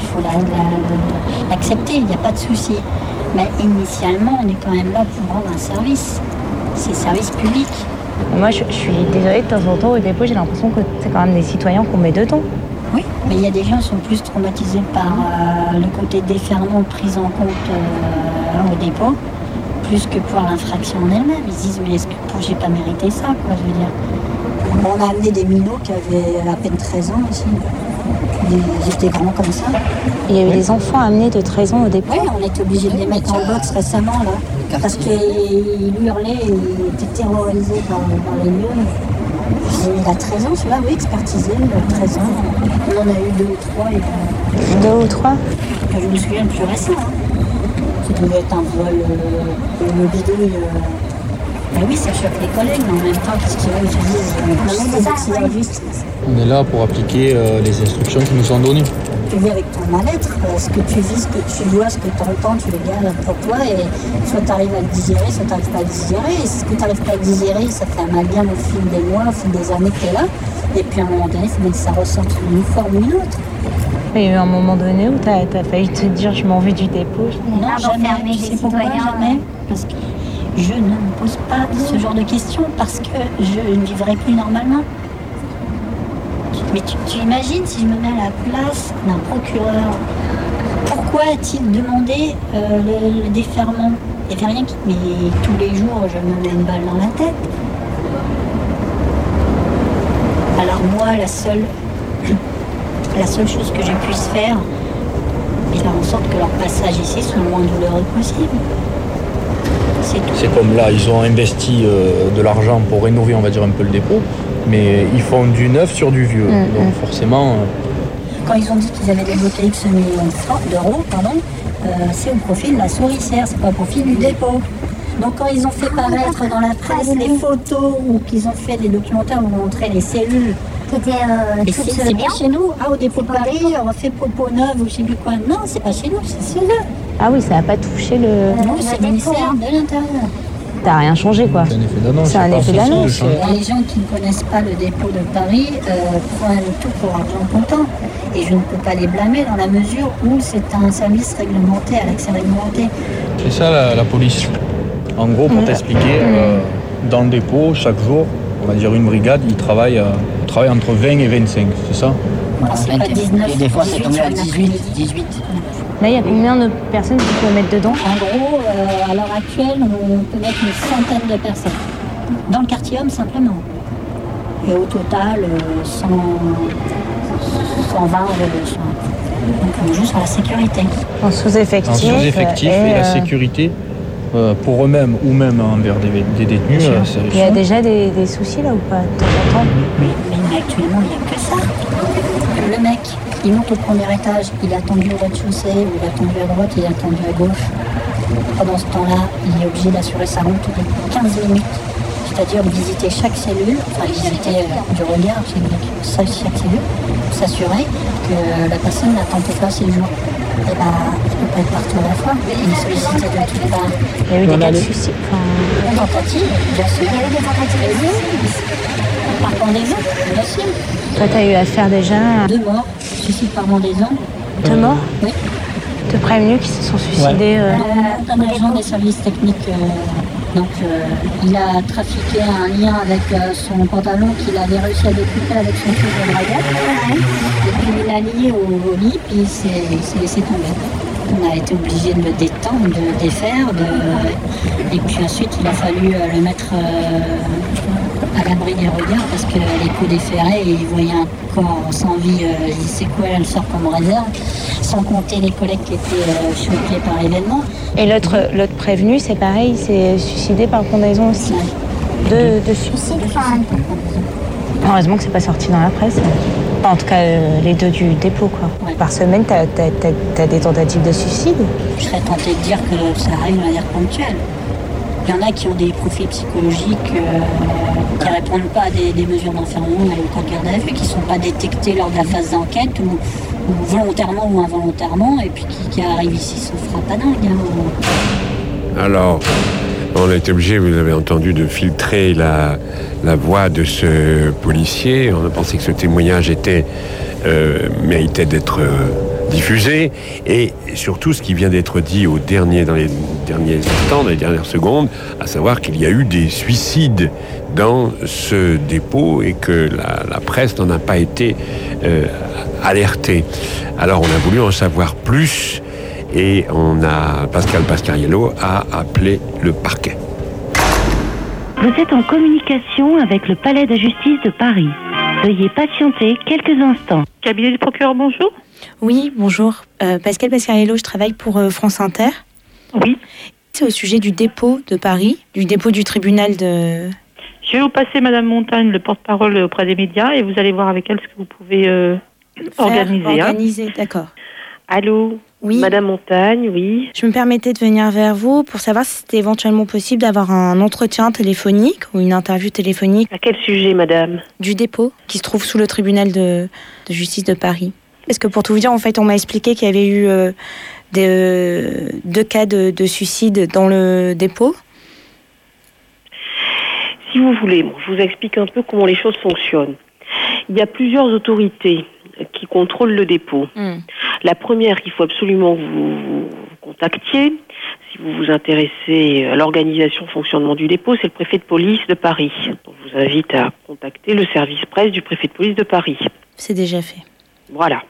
l'accepter, il n'y a pas de souci. Mais initialement, on est quand même là pour rendre un service. C'est service public. Moi, je suis désolée, de temps en temps, au dépôt, j'ai l'impression que c'est quand même des citoyens qu'on met dedans. Oui, mais il y a des gens qui sont plus traumatisés par le côté déferlement, prise en compte au dépôt, plus que pour l'infraction en elle-même. Ils se disent, mais est-ce que j'ai pas mérité ça, quoi, je veux dire. On a amené des minots qui avaient à peine 13 ans aussi. Ils étaient grands comme ça. Il y a eu des enfants amenés de 13 ans au départ. Oui, on était obligé de les mettre en box récemment, là. Parce qu'ils hurlaient, ils étaient terrorisés dans les lieux. Il a 13 ans, celui-là, oui, expertisé, 13 ans. On en a eu 2 ou 3. 2 ou 3 Je me souviens le plus récent. Ça devait être un vol bidouille. Ben oui, ça choque les collègues, mais en même temps, qu'est-ce qu'ils veulent que je dise? On est là pour appliquer les instructions qui nous sont données. Tu vis avec ton mal-être, ce que tu vis, ce que tu vois, ce que tu entends, tu le gardes pour toi, et soit tu arrives à le digérer, soit tu n'arrives pas à le digérer. Et ce que tu n'arrives pas à le digérer, ça fait un amalgame au fil des mois, au fil des années que tu es là. Et puis à un moment donné, il faut bien que ça ressorte sous une forme ou une autre. Il y a eu un moment donné où tu as failli te dire je m'en vais du dépôt. Non, jamais. Je sais pourquoi jamais. Parce que je ne me pose pas ce genre de questions parce que je ne vivrai plus normalement. Mais tu imagines si je me mets à la place d'un procureur, pourquoi a-t-il demandé le déferment? Il n'y avait rien qui... Mais tous les jours, je me mets une balle dans la tête. Alors moi, la seule chose que je puisse faire, c'est faire en sorte que leur passage ici soit le moins douloureux possible. C'est comme là, ils ont investi de l'argent pour rénover, on va dire, un peu le dépôt, mais ils font du neuf sur du vieux. Donc forcément... Quand ils ont dit qu'ils avaient débloqué X millions d'euros, c'est au profit de la souricière, c'est pas au profit du dépôt. Donc quand ils ont fait paraître dans la presse les photos ou qu'ils ont fait des documentaires où on montrait les cellules, c'est bien chez nous, au dépôt de Paris, on a fait propos neuf ou je sais plus quoi. Non, c'est pas chez nous, c'est chez eux. Ah oui, ça n'a pas touché le... Non, c'est le ministère de l'Intérieur. T'as rien changé, quoi. C'est un effet d'annonce. C'est un effet d'annonce. Les gens qui ne connaissent pas le dépôt de Paris font tout pour argent comptant. Et je ne peux pas les blâmer dans la mesure où c'est un service réglementé, à l'accès réglementé. C'est ça la police. En gros, pour t'expliquer, dans le dépôt, chaque jour, on va dire une brigade, ils travaillent entre 20 et 25, c'est ça? C'est pas 19, et des fois, c'est tombé à 18. Là, il y a combien de personnes qui peuvent mettre dedans? En gros, à l'heure actuelle, on peut mettre une centaine de personnes. Dans le quartier homme, simplement. Et au total, 120 donc juste à la sécurité. En sous-effectif. En sous-effectif et la sécurité pour eux-mêmes ou même envers des détenus. Il y a déjà des soucis là ou pas de temps en temps? Mais actuellement, il n'y a que ça. Le mec, il monte au premier étage, il a attendu au rez-de-chaussée, ou il a attendu à droite, il a attendu à gauche. Pendant ce temps-là, il est obligé d'assurer sa route toutes les 15 minutes. C'est-à-dire de visiter chaque cellule, enfin visiter du regard chaque cellule, pour s'assurer que la personne n'attendait pas ses jours. Et il ne peut pas être partout à la fois, il est sollicité de toutes parts. Il y a eu des cas de suicide. Des tentatives, bien sûr. Il y a eu des tentatives. Par pendaison, bien sûr. Toi, tu as eu affaire déjà 2 morts, suicide par pendaison. 2 morts? Oui. De prévenus qui se sont suicidés. Un agent des services techniques. Donc, il a trafiqué un lien avec son pantalon qu'il avait réussi à découper avec son fil de dragon. Et puis, il l'a lié au lit, puis il s'est laissé tomber. On a été obligé de le détendre, de le défaire. Et puis ensuite, il a fallu le mettre à l'abri des regards parce que les coups déférés, il voyait un corps sans vie. Il dit c'est quoi, elle sort comme réserve. Sans compter les collègues qui étaient choqués par l'événement. Et l'autre prévenu, c'est pareil, il s'est suicidé par pendaison aussi. De suicide. Heureusement que c'est pas sorti dans la presse. En tout cas, les 2 du dépôt, quoi. Ouais. Par semaine, t'as des tentatives de suicide? Je serais tentée de dire que ça arrive de manière ponctuelle. Il y en a qui ont des profils psychologiques qui ne répondent pas à des mesures d'enfermement ou en garde à vue, qui ne sont pas détectés lors de la phase d'enquête, ou volontairement ou involontairement, et puis qui arrivent ici sans frappe à dingue. Alors, on a été obligé, vous avez entendu, de filtrer la voix de ce policier. On a pensé que ce témoignage méritait d'être diffusé. Et surtout, ce qui vient d'être dit dans les derniers instants, dans les dernières secondes, à savoir qu'il y a eu des suicides dans ce dépôt et que la presse n'en a pas été alertée. Alors, on a voulu en savoir plus. Et Pascal Pascariello a appelé le parquet. Vous êtes en communication avec le Palais de justice de Paris. Veuillez patienter quelques instants. Cabinet du procureur, bonjour. Oui, bonjour. Pascal Pascariello, je travaille pour France Inter. Oui. C'est au sujet du dépôt de Paris, du dépôt du tribunal de... Je vais vous passer Madame Montagne, le porte-parole auprès des médias, et vous allez voir avec elle ce que vous pouvez organiser. D'accord. Allô? Oui. Madame Montagne, oui. Je me permettais de venir vers vous pour savoir si c'était éventuellement possible d'avoir un entretien téléphonique ou une interview téléphonique. À quel sujet, madame? Du dépôt qui se trouve sous le tribunal de justice de Paris. Parce que pour tout vous dire, en fait, on m'a expliqué qu'il y avait eu 2 cas de suicide dans le dépôt. Si vous voulez, je vous explique un peu comment les choses fonctionnent. Il y a plusieurs autorités qui contrôlent le dépôt. La première qu'il faut absolument que vous contactiez, si vous vous intéressez à l'organisation, fonctionnement du dépôt, c'est le préfet de police de Paris. Donc, je vous invite à contacter le service presse du préfet de police de Paris. C'est déjà fait. Voilà.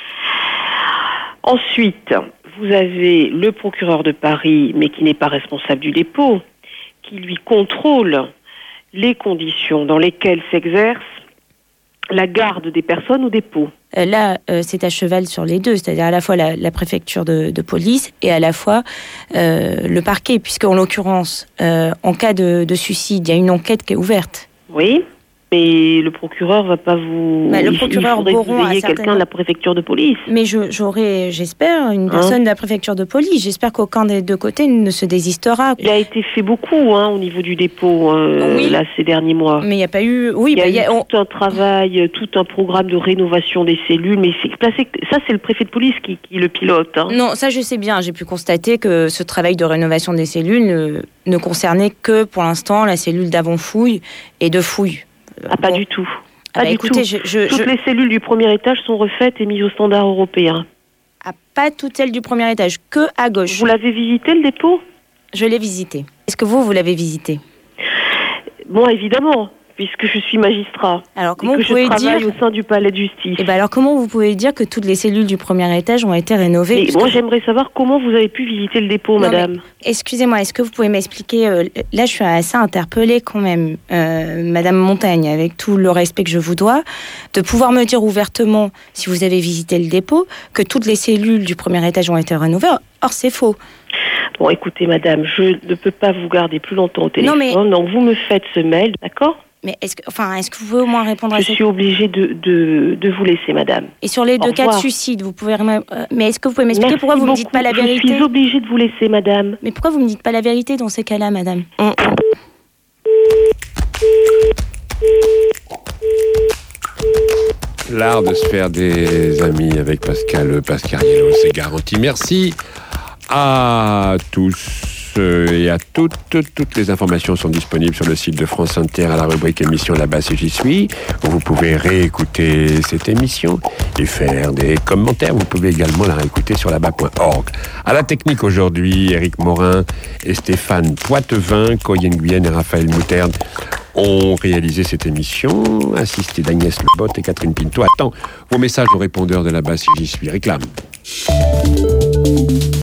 Ensuite, vous avez le procureur de Paris, mais qui n'est pas responsable du dépôt, qui lui contrôle les conditions dans lesquelles s'exerce la garde des personnes au dépôt. Là, c'est à cheval sur les deux, c'est-à-dire à la fois la préfecture de police et à la fois le parquet, puisque en l'occurrence, en cas de suicide, il y a une enquête qui est ouverte. Oui, mais le procureur va pas vous... le procureur Boron a quelqu'un de la préfecture de police. Mais j'aurai, j'espère, une personne de la préfecture de police. J'espère qu'aucun des deux côtés ne se désistera. Il a été fait beaucoup au niveau du dépôt là, ces derniers mois. Mais il n'y a pas eu... Oui, il y a eu tout un travail, tout un programme de rénovation des cellules, mais ça, c'est le préfet de police qui le pilote. Non, ça, je sais bien. J'ai pu constater que ce travail de rénovation des cellules ne concernait que, pour l'instant, la cellule d'avant-fouille et de fouille. Pas du tout. Écoutez, toutes les cellules du premier étage sont refaites et mises aux standards européens. Pas toutes celles du premier étage, que à gauche. Vous l'avez visité, le dépôt? Je l'ai visité. Est-ce que vous l'avez visité? Bon, évidemment, puisque je suis magistrat. Alors comment et que vous pouvez je travaille dire au sein du palais de justice. Et ben alors comment vous pouvez dire que toutes les cellules du premier étage ont été rénovées? Mais moi j'aimerais savoir comment vous avez pu visiter le dépôt, madame. Excusez-moi, est-ce que vous pouvez m'expliquer là je suis assez interpellée quand même, madame Montaigne, avec tout le respect que je vous dois, de pouvoir me dire ouvertement, si vous avez visité le dépôt, que toutes les cellules du premier étage ont été rénovées. Or c'est faux. Bon, écoutez, madame, je ne peux pas vous garder plus longtemps au téléphone, donc vous me faites ce mail, d'accord? Mais est-ce que vous pouvez au moins répondre à ça? Je suis obligée de vous laisser, madame. Et sur les deux cas de suicide, vous pouvez... Mais est-ce que vous pouvez m'expliquer pourquoi vous ne me dites pas la vérité? Je suis obligée de vous laisser, madame. Mais pourquoi vous ne me dites pas la vérité dans ces cas-là, madame? L'art de se faire des amis avec Pascal Pascariello, c'est garanti. Merci à tous et à toutes. Toutes les informations sont disponibles sur le site de France Inter à la rubrique émission Là-bas si j'y suis. Vous pouvez réécouter cette émission et faire des commentaires. Vous pouvez également la réécouter sur là-bas.org. À la technique aujourd'hui, Éric Morin et Stéphane Poitevin, Coyenne Guyenne et Raphaël Moutarde ont réalisé cette émission, assisté d'Agnès Lebotte et Catherine Pinto. Attends vos messages au répondeur de Là-bas si j'y suis. Réclame.